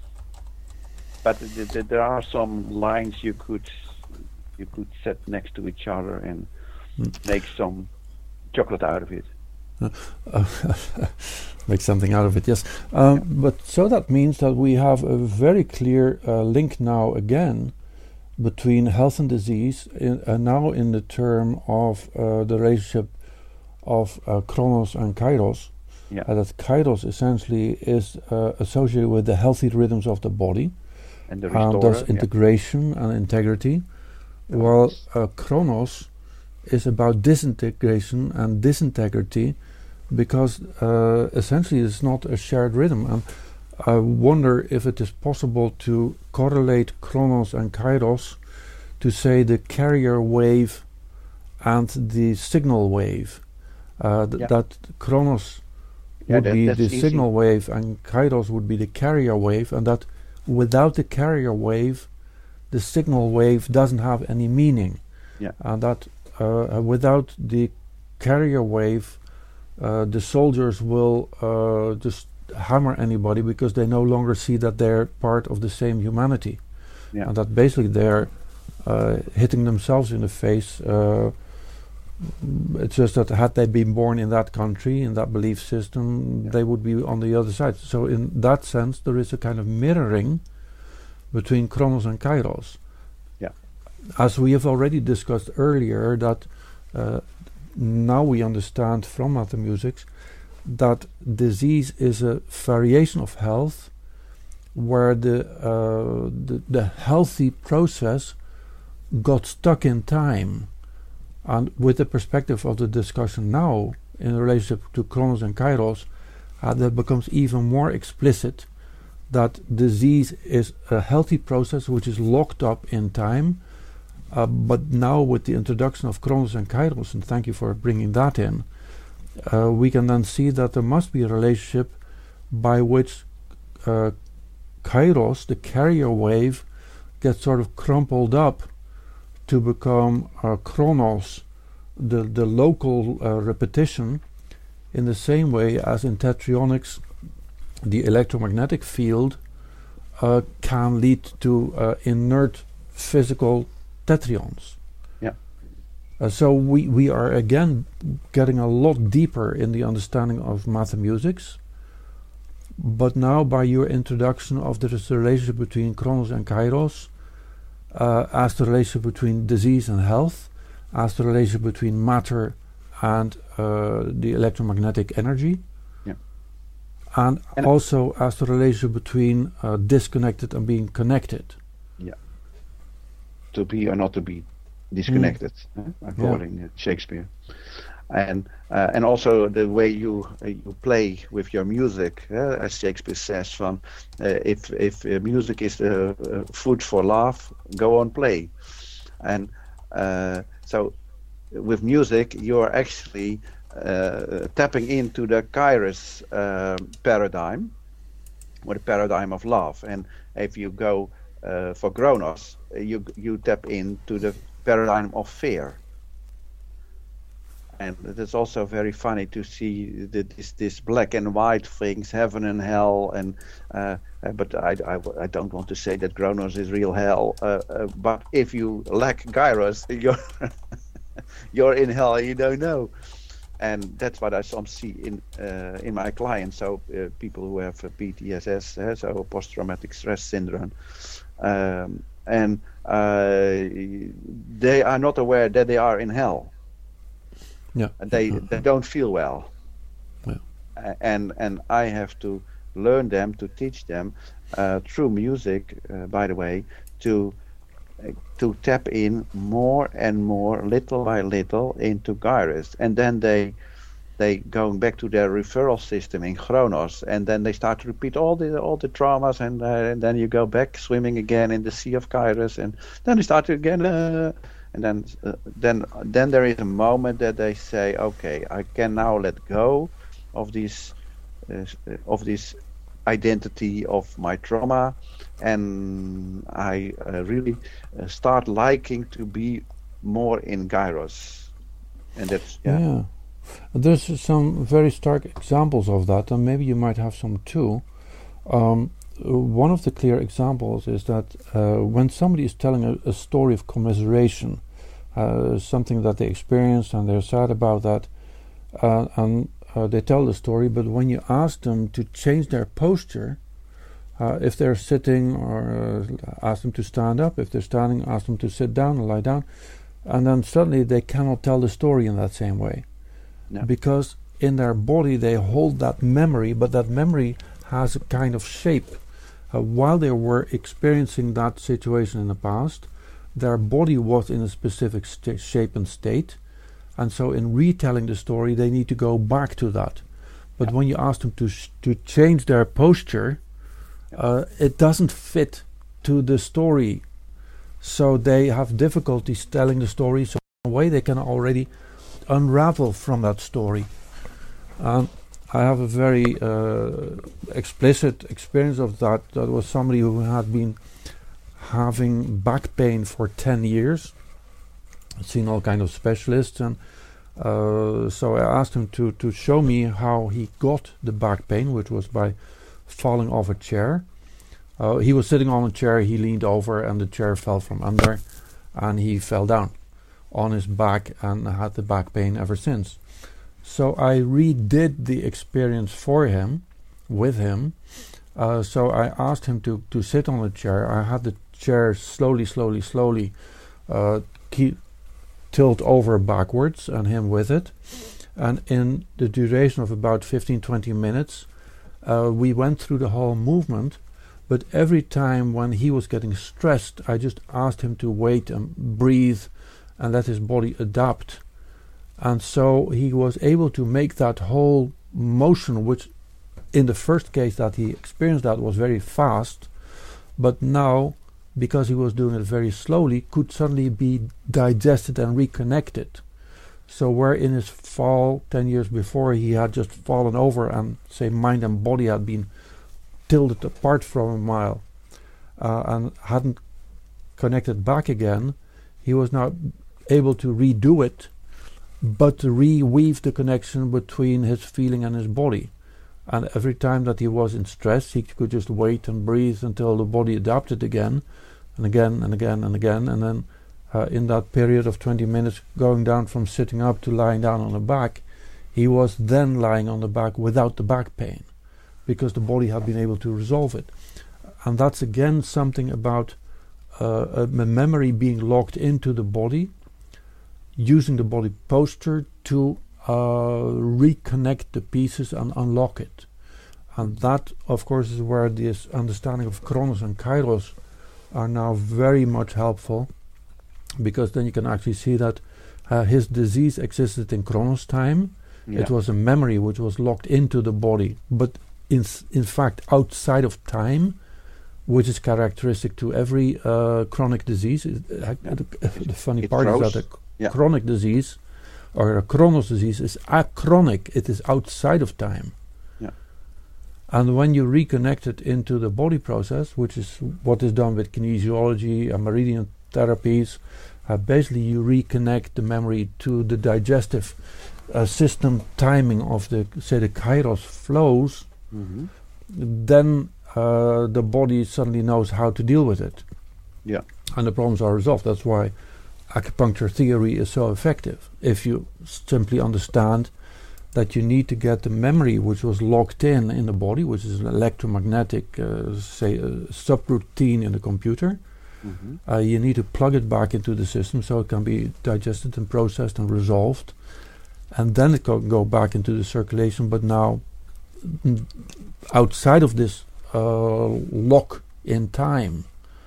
but th- th- there are some lines you could you could set next to each other and mm. make some chocolate out of it. Uh, uh, make something out of it, yes. Um, yeah. But so that means that we have a very clear uh, link now again between health and disease, in, uh, now in the term of uh, the relationship of uh, Kronos and Kairos. Yeah. Uh, that Kairos essentially is uh, associated with the healthy rhythms of the body, and the uh, thus integration yeah. and integrity, yeah. while uh, Kronos is about disintegration and disintegrity, because uh, essentially it's not a shared rhythm. And I wonder if it is possible to correlate Kronos and Kairos to say the carrier wave and the signal wave. Uh, th- yeah. That Kronos yeah, would that, be the easy. signal wave and Kairos would be the carrier wave, and that without the carrier wave, the signal wave doesn't have any meaning. Yeah. And that uh, without the carrier wave, uh, the soldiers will uh, just hammer anybody because they no longer see that they're part of the same humanity. Yeah. And that basically they're uh, hitting themselves in the face. Uh, it's just that had they been born in that country, in that belief system, yeah. they would be on the other side. So in that sense, there is a kind of mirroring between Kronos and Kairos. Yeah. As we have already discussed earlier, that uh, now we understand from Mathmusics that disease is a variation of health where the, uh, the the healthy process got stuck in time. And with the perspective of the discussion now in relationship to Kronos and Kairos, uh, that becomes even more explicit that disease is a healthy process which is locked up in time. Uh, but now with the introduction of Kronos and Kairos, and thank you for bringing that in, uh, we can then see that there must be a relationship by which uh, Kairos, the carrier wave, gets sort of crumpled up to become uh, Kronos, the, the local uh, repetition, in the same way as in tetraionics, the electromagnetic field uh, can lead to uh, inert physical tetrons. Yeah. Uh, so we, we are again getting a lot deeper in the understanding of Mathmusics, but now by your introduction of the relationship between Kronos and Kairos, Uh, as the relationship between disease and health, as the relationship between matter and uh, the electromagnetic energy, yeah. and, and also as the relationship between uh, disconnected and being connected. Yeah. To be or not to be disconnected, mm. eh, according yeah. to Shakespeare. And uh, and also the way you uh, you play with your music, uh, as Shakespeare says, from uh, if if uh, music is uh, uh, food for love, go on play, and uh, so with music you are actually uh, tapping into the Kairos uh, paradigm, or the paradigm of love, and if you go uh, for Kronos, you you tap into the paradigm of fear. And it's also very funny to see the, this this black and white things, heaven and hell, and uh, uh, but I, I, I don't want to say that Kronos is real hell. Uh, uh, but if you lack Kairos, you're you're in hell. You don't know, and that's what I some see in uh, in my clients. So uh, people who have uh, P T S S, uh, so post-traumatic stress syndrome, um, and uh, they are not aware that they are in hell. Yeah. They they don't feel well, yeah. uh, and and I have to learn them, to teach them uh, through music. Uh, by the way, to uh, to tap in more and more, little by little, into Kairos, and then they they going back to their referral system in Kronos, and then they start to repeat all the all the traumas, and, uh, and then you go back swimming again in the sea of Kairos, and then they start to again. Uh, And then, uh, then, then there is a moment that they say, "Okay, I can now let go of this, uh, of this identity of my trauma, and I uh, really uh, start liking to be more in Kairos." And that's yeah. yeah. There's some very stark examples of that, and maybe you might have some too. Um, one of the clear examples is that uh, when somebody is telling a, a story of commiseration, uh, something that they experienced and they're sad about that, uh, and uh, they tell the story, but when you ask them to change their posture, uh, if they're sitting, or uh, ask them to stand up, if they're standing, ask them to sit down or lie down, and then suddenly they cannot tell the story in that same way. No. Because in their body they hold that memory, but that memory has a kind of shape. Uh, while they were experiencing that situation in the past, their body was in a specific sta- shape and state, and so in retelling the story they need to go back to that. But when you ask them to sh- to change their posture, uh, it doesn't fit to the story, so they have difficulties telling the story, so in a way they can already unravel from that story. Um, I have a very uh, explicit experience of that. That was somebody who had been having back pain for ten years. I've seen all kind of specialists, and uh, so I asked him to, to show me how he got the back pain, which was by falling off a chair. Uh, he was sitting on a chair, he leaned over and the chair fell from under, and he fell down on his back and had the back pain ever since. So I redid the experience for him, with him. Uh, so I asked him to, to sit on the chair. I had the chair slowly, slowly, slowly uh, keep, tilt over backwards, and him with it. And in the duration of about fifteen to twenty minutes, uh, we went through the whole movement. But every time when he was getting stressed, I just asked him to wait and breathe and let his body adapt. And so he was able to make that whole motion, which in the first case that he experienced that was very fast, but now, because he was doing it very slowly, could suddenly be digested and reconnected. So where in his fall ten years before he had just fallen over and, say, mind and body had been tilted apart from a mile uh, and hadn't connected back again, he was now able to redo it, but to reweave the connection between his feeling and his body. And every time that he was in stress, he could just wait and breathe until the body adapted again, and again and again and again, and then uh, in that period of twenty minutes, going down from sitting up to lying down on the back, he was then lying on the back without the back pain, because the body had been able to resolve it. And that's again something about uh, a, a memory being locked into the body, using the body posture to uh, reconnect the pieces and unlock it. And that, of course, is where this understanding of Chronos and Kairos are now very much helpful, because then you can actually see that uh, his disease existed in Chronos time. Yeah. It was a memory which was locked into the body, but in, in fact outside of time, which is characteristic to every uh, chronic disease. It, uh, yeah. the, uh, the funny it part froze. is that a Yeah. chronic disease or a Chronos disease is achronic. It is outside of time. Yeah. And when you reconnect it into the body process, which is what is done with kinesiology and meridian therapies, uh, basically you reconnect the memory to the digestive uh, system timing of the, say, the Kairos flows, mm-hmm. then uh, the body suddenly knows how to deal with it. Yeah. And the problems are resolved. That's why acupuncture theory is so effective. If you simply understand that you need to get the memory which was locked in in the body, which is an electromagnetic, uh, say, uh, subroutine in the computer, mm-hmm. uh, you need to plug it back into the system so it can be digested and processed and resolved, and then it can go back into the circulation. But now, n- outside of this uh, lock in time.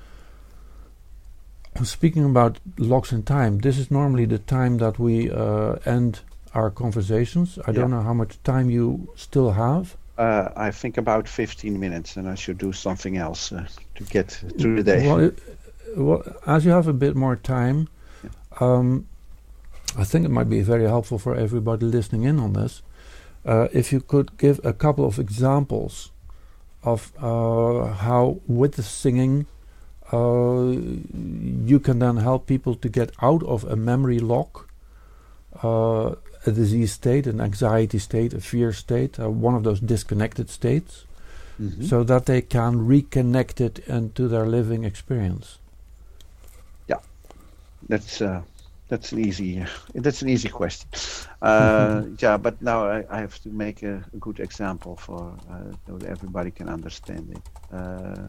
Speaking about locks in time, this is normally the time that we uh, end our conversations. I yeah. don't know how much time you still have. Uh, I think about fifteen minutes, and I should do something else uh, to get through the day. Well, it, well, as you have a bit more time, yeah. um, I think it might be very helpful for everybody listening in on this. Uh, if you could give a couple of examples of uh, how, with the singing, Uh, you can then help people to get out of a memory lock, uh, a disease state, an anxiety state, a fear state, uh, one of those disconnected states, mm-hmm. so that they can reconnect it into their living experience? Yeah, that's uh, that's an easy that's an easy question. Uh, yeah, but now I, I have to make a, a good example for uh, so that everybody can understand it. Uh,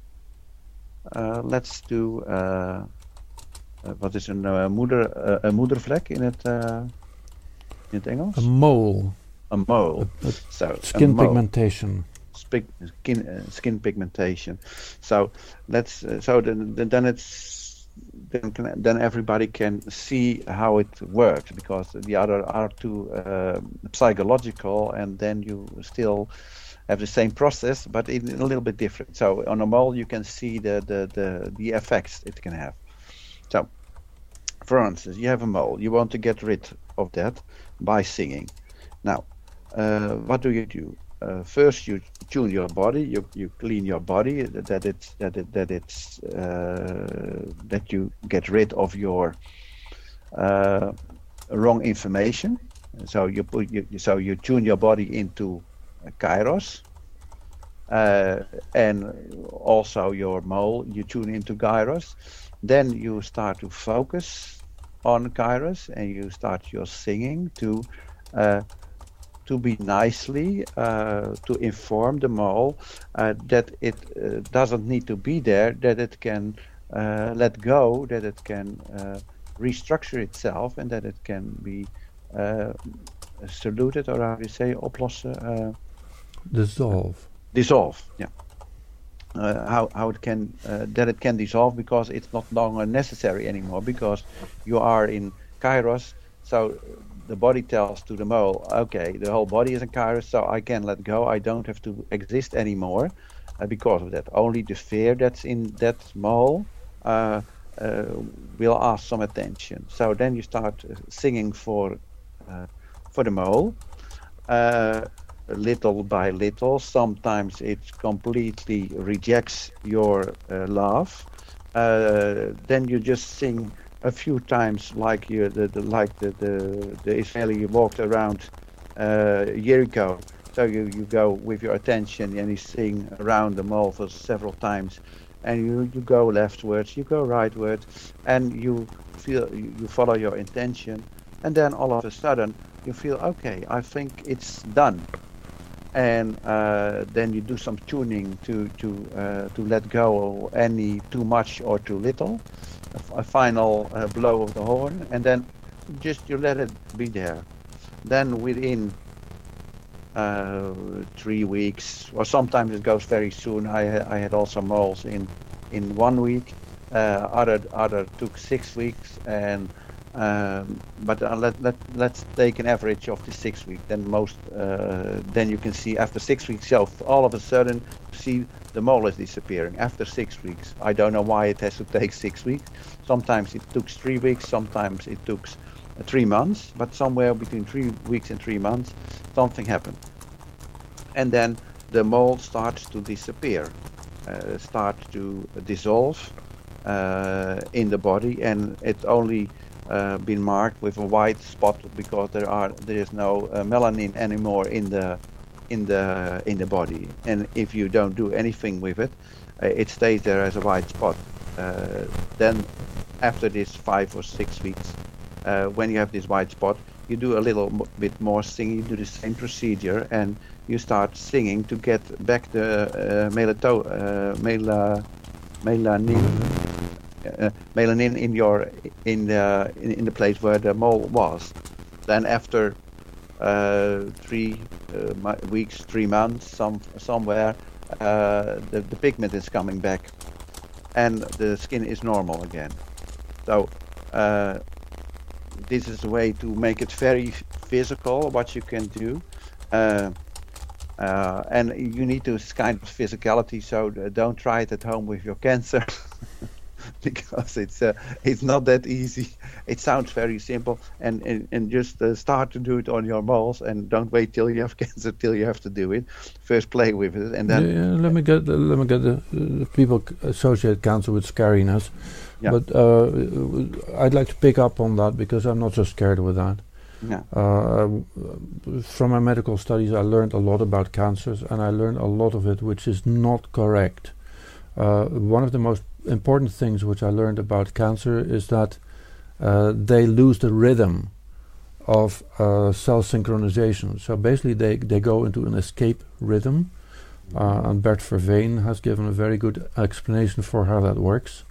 uh, let's do. Uh, Uh, wat is een uh, moeder, uh, een moedervlek in het, uh, in het Engels? A mole. A mole. A, a so, skin a mole. pigmentation. Spi skin, uh, skin pigmentation. So let's. Uh, so then, then it's then can, then everybody can see how it works, because the other are too uh, psychological, and then you still have the same process, but in, in a little bit different. So on a mole, you can see the the the, the effects it can have. So, for instance, you have a mole. You want to get rid of that by singing. Now, uh, what do you do? Uh, first, you tune your body. You you clean your body that it's that it that it's uh, that you get rid of your uh, wrong information. So you put you, so you tune your body into uh, Kairos. Uh, and also your mole, you tune into Kairos. Then you start to focus on Kairos, and you start your singing to uh, to be nicely uh, to inform the mole uh, that it uh, doesn't need to be there, that it can uh, let go, that it can uh, restructure itself, and that it can be uh, saluted, or how do you say, oplossen? Uh, dissolve. Dissolve, yeah. Uh, how how it can uh, that it can dissolve, because it's not longer necessary anymore, because you are in Kairos. So the body tells to the mole, okay, the whole body is in Kairos, so I can let go. I don't have to exist anymore uh, because of that. Only the fear that's in that mole uh, uh, will ask some attention. So then you start uh, singing for uh, for the mole. Uh, little by little. Sometimes it completely rejects your uh, laugh. Uh, then you just sing a few times, like you, the, the like the, the the Israeli walked around uh, Jericho. So you, you go with your attention and you sing around the mole for several times, and you, you go leftwards, you go rightwards, and you feel you, you follow your intention, and then all of a sudden you feel, okay, I think it's done. And uh, then you do some tuning to to uh, to let go of any too much or too little, a, a final uh, blow of the horn, and then just you let it be there. Then within uh, three weeks, or sometimes it goes very soon. I I had also moles in in one week. Uh, other other took six weeks, and Um, but uh, let, let, let's take an average of the six weeks. Then most, uh, then you can see after six weeks, so all of a sudden, see the mole is disappearing after six weeks. I don't know why it has to take six weeks. Sometimes it took three weeks, sometimes it took uh, three months, but somewhere between three weeks and three months, something happened. And then the mole starts to disappear, uh, start to dissolve uh, in the body, and it only Uh, been marked with a white spot because there are there is no uh, melanin anymore in the in the in the body, and if you don't do anything with it, uh, it stays there as a white spot. Uh, then after this five or six weeks, uh, when you have this white spot, you do a little m- bit more singing. You do the same procedure, and you start singing to get back the uh, melato- uh, mela- melanin. Uh, melanin in your in the in, in the place where the mole was. Then after uh, three uh, m- weeks, three months, some somewhere, uh, the the pigment is coming back, and the skin is normal again. So uh, this is a way to make it very physical. What you can do. Uh, uh, and you need this kind of physicality. So don't try it at home with your cancer. Because it's uh, it's not that easy. It sounds very simple, and and, and just uh, start to do it on your moles, and don't wait till you have cancer till you have to do it. First, play with it, and then yeah, let me get the, let me get the, the people associate cancer with scariness. Yeah. But uh, I'd like to pick up on that because I'm not so scared with that. Yeah. Uh, from my medical studies, I learned a lot about cancers, and I learned a lot of it which is not correct. Uh, one of the most important things which I learned about cancer is that uh, they lose the rhythm of uh, cell synchronization. So basically they, they go into an escape rhythm, uh, and Bert Verveen has given a very good explanation for how that works.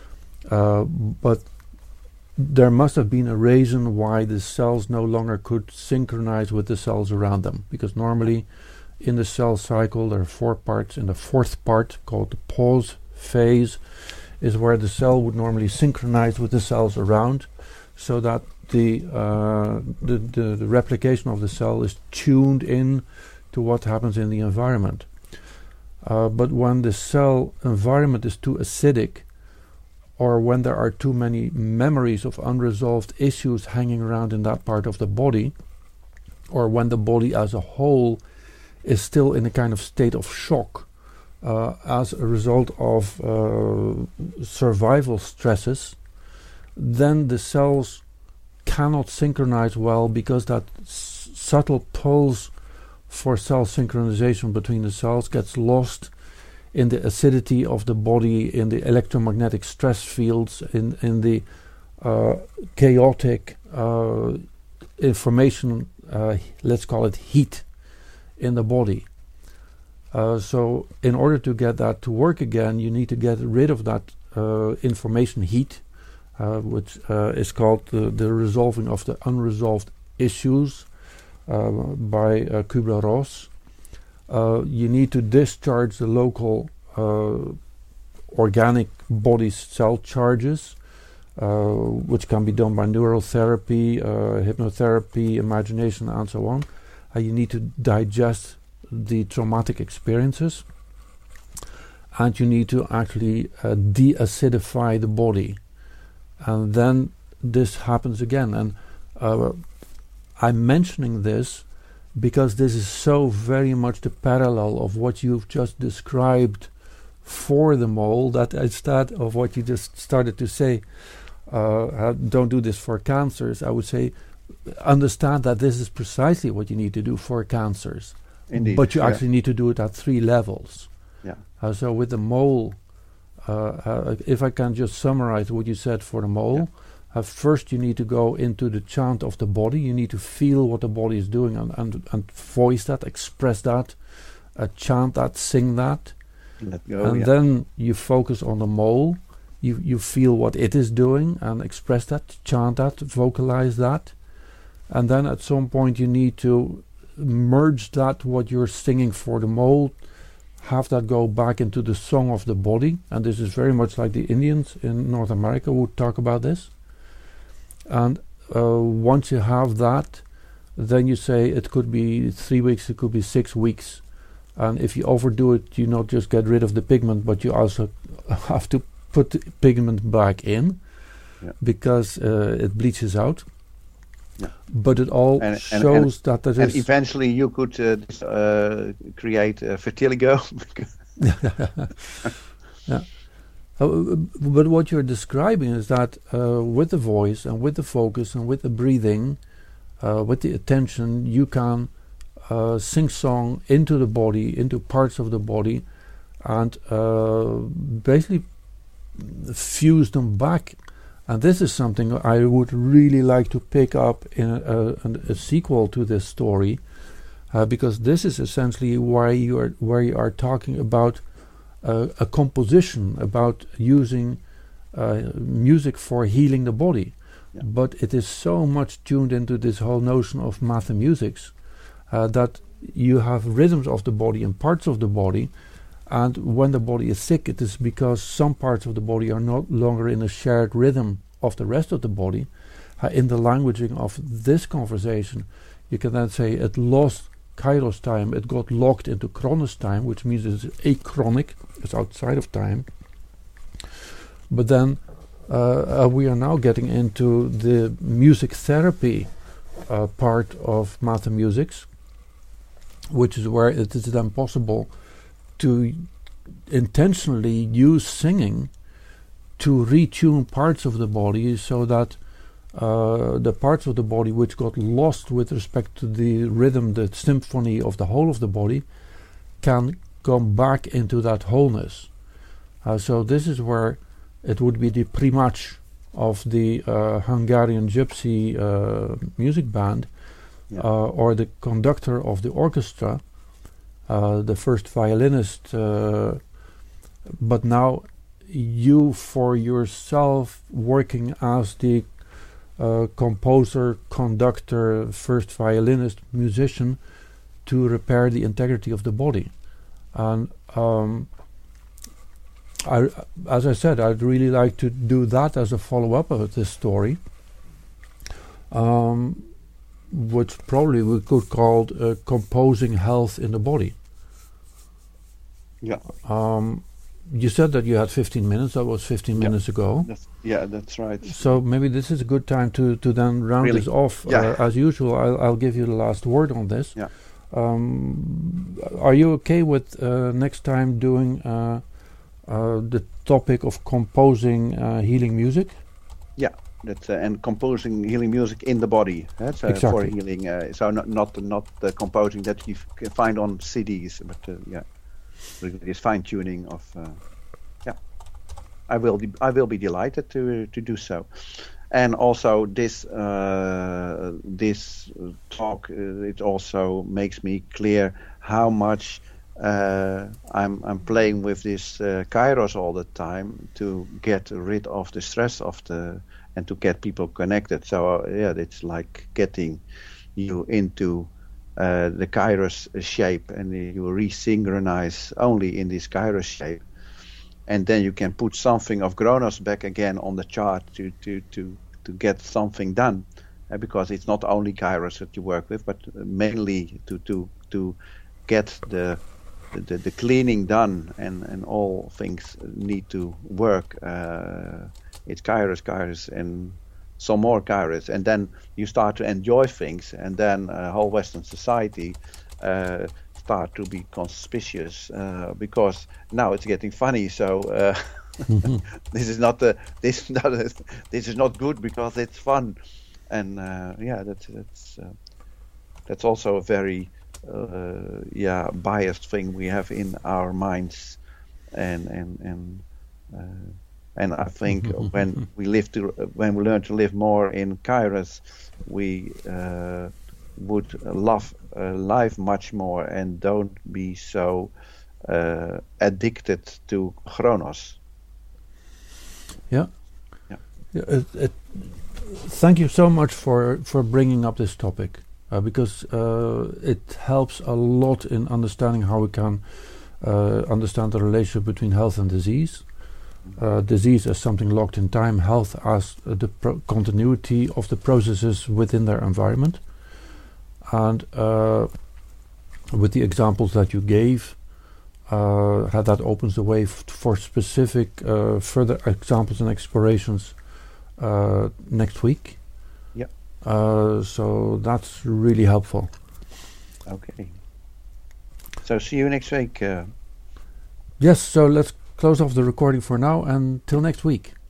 Uh, but there must have been a reason why the cells no longer could synchronize with the cells around them, because normally in the cell cycle there are four parts, and the fourth part, called the pause phase, is where the cell would normally synchronize with the cells around, so that the, uh, the, the, the replication of the cell is tuned in to what happens in the environment. Uh, but when the cell environment is too acidic, or when there are too many memories of unresolved issues hanging around in that part of the body, or when the body as a whole is still in a kind of state of shock uh, as a result of uh, survival stresses, then the cells cannot synchronize well, because that s- subtle pulse for cell synchronization between the cells gets lost in the acidity of the body, in the electromagnetic stress fields, in, in the uh, chaotic uh, information, uh, let's call it heat, in the body. Uh, so in order to get that to work again, you need to get rid of that uh, information heat, uh, which uh, is called the, the resolving of the unresolved issues uh, by uh, Kübler-Ross. Uh, you need to discharge the local uh, organic body cell charges, uh, which can be done by neurotherapy, uh, hypnotherapy, imagination, and so on. Uh, you need to digest the traumatic experiences, and you need to actually uh, de-acidify the body. And then this happens again. And uh, I'm mentioning this because this is so very much the parallel of what you've just described for the mole, that instead of what you just started to say, uh, uh, don't do this for cancers, I would say understand that this is precisely what you need to do for cancers. Indeed. But you yeah. actually need to do it at three levels. Yeah. Uh, so with the mole, uh, uh, if I can just summarize what you said for the mole, yeah. Uh, first you need to go into the chant of the body. You need to feel what the body is doing, and, and, and voice that, express that, uh, chant that, sing that. Let go, and yeah. then you focus on the mole. You, you feel what it is doing and express that, chant that, vocalize that. And then at some point you need to merge that, what you're singing for the mole, have that go back into the song of the body. And this is very much like the Indians in North America would talk about this. And uh, once you have that, then you say it could be three weeks, it could be six weeks. And if you overdo it, you not just get rid of the pigment, but you also have to put the pigment back in, yeah. because uh, it bleaches out. Yeah. But it all and, shows and, and, that there and is... eventually you could uh, dis- uh, create uh, vitiligo. yeah. Uh, but what you're describing is that uh, with the voice and with the focus and with the breathing, uh, with the attention, you can uh, sing song into the body, into parts of the body, and uh, basically fuse them back. And this is something I would really like to pick up in a, a, a sequel to this story, uh, because this is essentially why you are where you are talking about uh, a composition, about using uh, music for healing the body. Yeah. But it is so much tuned into this whole notion of mathematics uh, that you have rhythms of the body and parts of the body. And when the body is sick, it is because some parts of the body are no longer in a shared rhythm of the rest of the body. Uh, in the languaging of this conversation, you can then say it lost Kairos time, it got locked into Chronos time, which means it's achronic, it's outside of time. But then uh, uh, we are now getting into the music therapy uh, part of mathematics, which is where it is then possible to intentionally use singing to retune parts of the body so that uh, the parts of the body which got lost with respect to the rhythm, the symphony of the whole of the body, can come back into that wholeness. Uh, so this is where it would be the primac of the uh, Hungarian gypsy uh, music band, Yeah. uh, or the conductor of the orchestra, uh, the first violinist, uh, but now you for yourself working as the uh, composer, conductor, first violinist, musician, to repair the integrity of the body. And um, I, as I said, I'd really like to do that as a follow-up of this story, um, which probably we could call uh, composing health in the body. Yeah. Um, you said that you had fifteen minutes. That was fifteen Yeah. minutes ago. That's, yeah, that's right. So maybe this is a good time to, to then round Really? this off. Yeah. Uh, as usual, I'll, I'll give you the last word on this. Yeah. Um, are you okay with uh, next time doing uh, uh, the topic of composing uh, healing music? Yeah, that's uh, and composing healing music in the body. That's uh, for Exactly. healing. Uh, so not not not the composing that you f- can find on C Ds, but uh, yeah, really this fine tuning of. Uh, yeah, I will de- I will be delighted to uh, to do so, and also this uh, this uh, talk uh, it also makes me clear how much. Uh, I'm I'm playing with this uh, Kairos all the time to get rid of the stress of the and to get people connected. So uh, yeah, it's like getting you into uh, the Kairos shape, and you resynchronize only in this Kairos shape, and then you can put something of Kronos back again on the chart to to to to get something done, uh, because it's not only Kairos that you work with, but mainly to to to get the The, the cleaning done, and, and all things need to work. Uh, it's Kairos, Kairos, and some more Kairos, and then you start to enjoy things, and then uh, whole Western society uh, start to be conspicuous uh, because now it's getting funny. So uh, this is not the this not a, this is not good because it's fun, and uh, yeah, that's that's uh, that's also a very Uh, yeah, biased thing we have in our minds, and and and uh, and I think when we live to when we learn to live more in Kairos, we uh, would love uh, life much more and don't be so uh, addicted to Kronos. Yeah. Yeah. Yeah, it, it, thank you so much for for bringing up this topic. Uh, because uh, it helps a lot in understanding how we can uh, understand the relationship between health and disease. Uh, disease as something locked in time, health as uh, the pro- continuity of the processes within their environment. And uh, with the examples that you gave, uh, how that opens the way f- for specific uh, further examples and explorations uh, next week. Uh, so that's really helpful. Okay. So see you next week. Uh. Yes, so let's close off the recording for now, and till next week.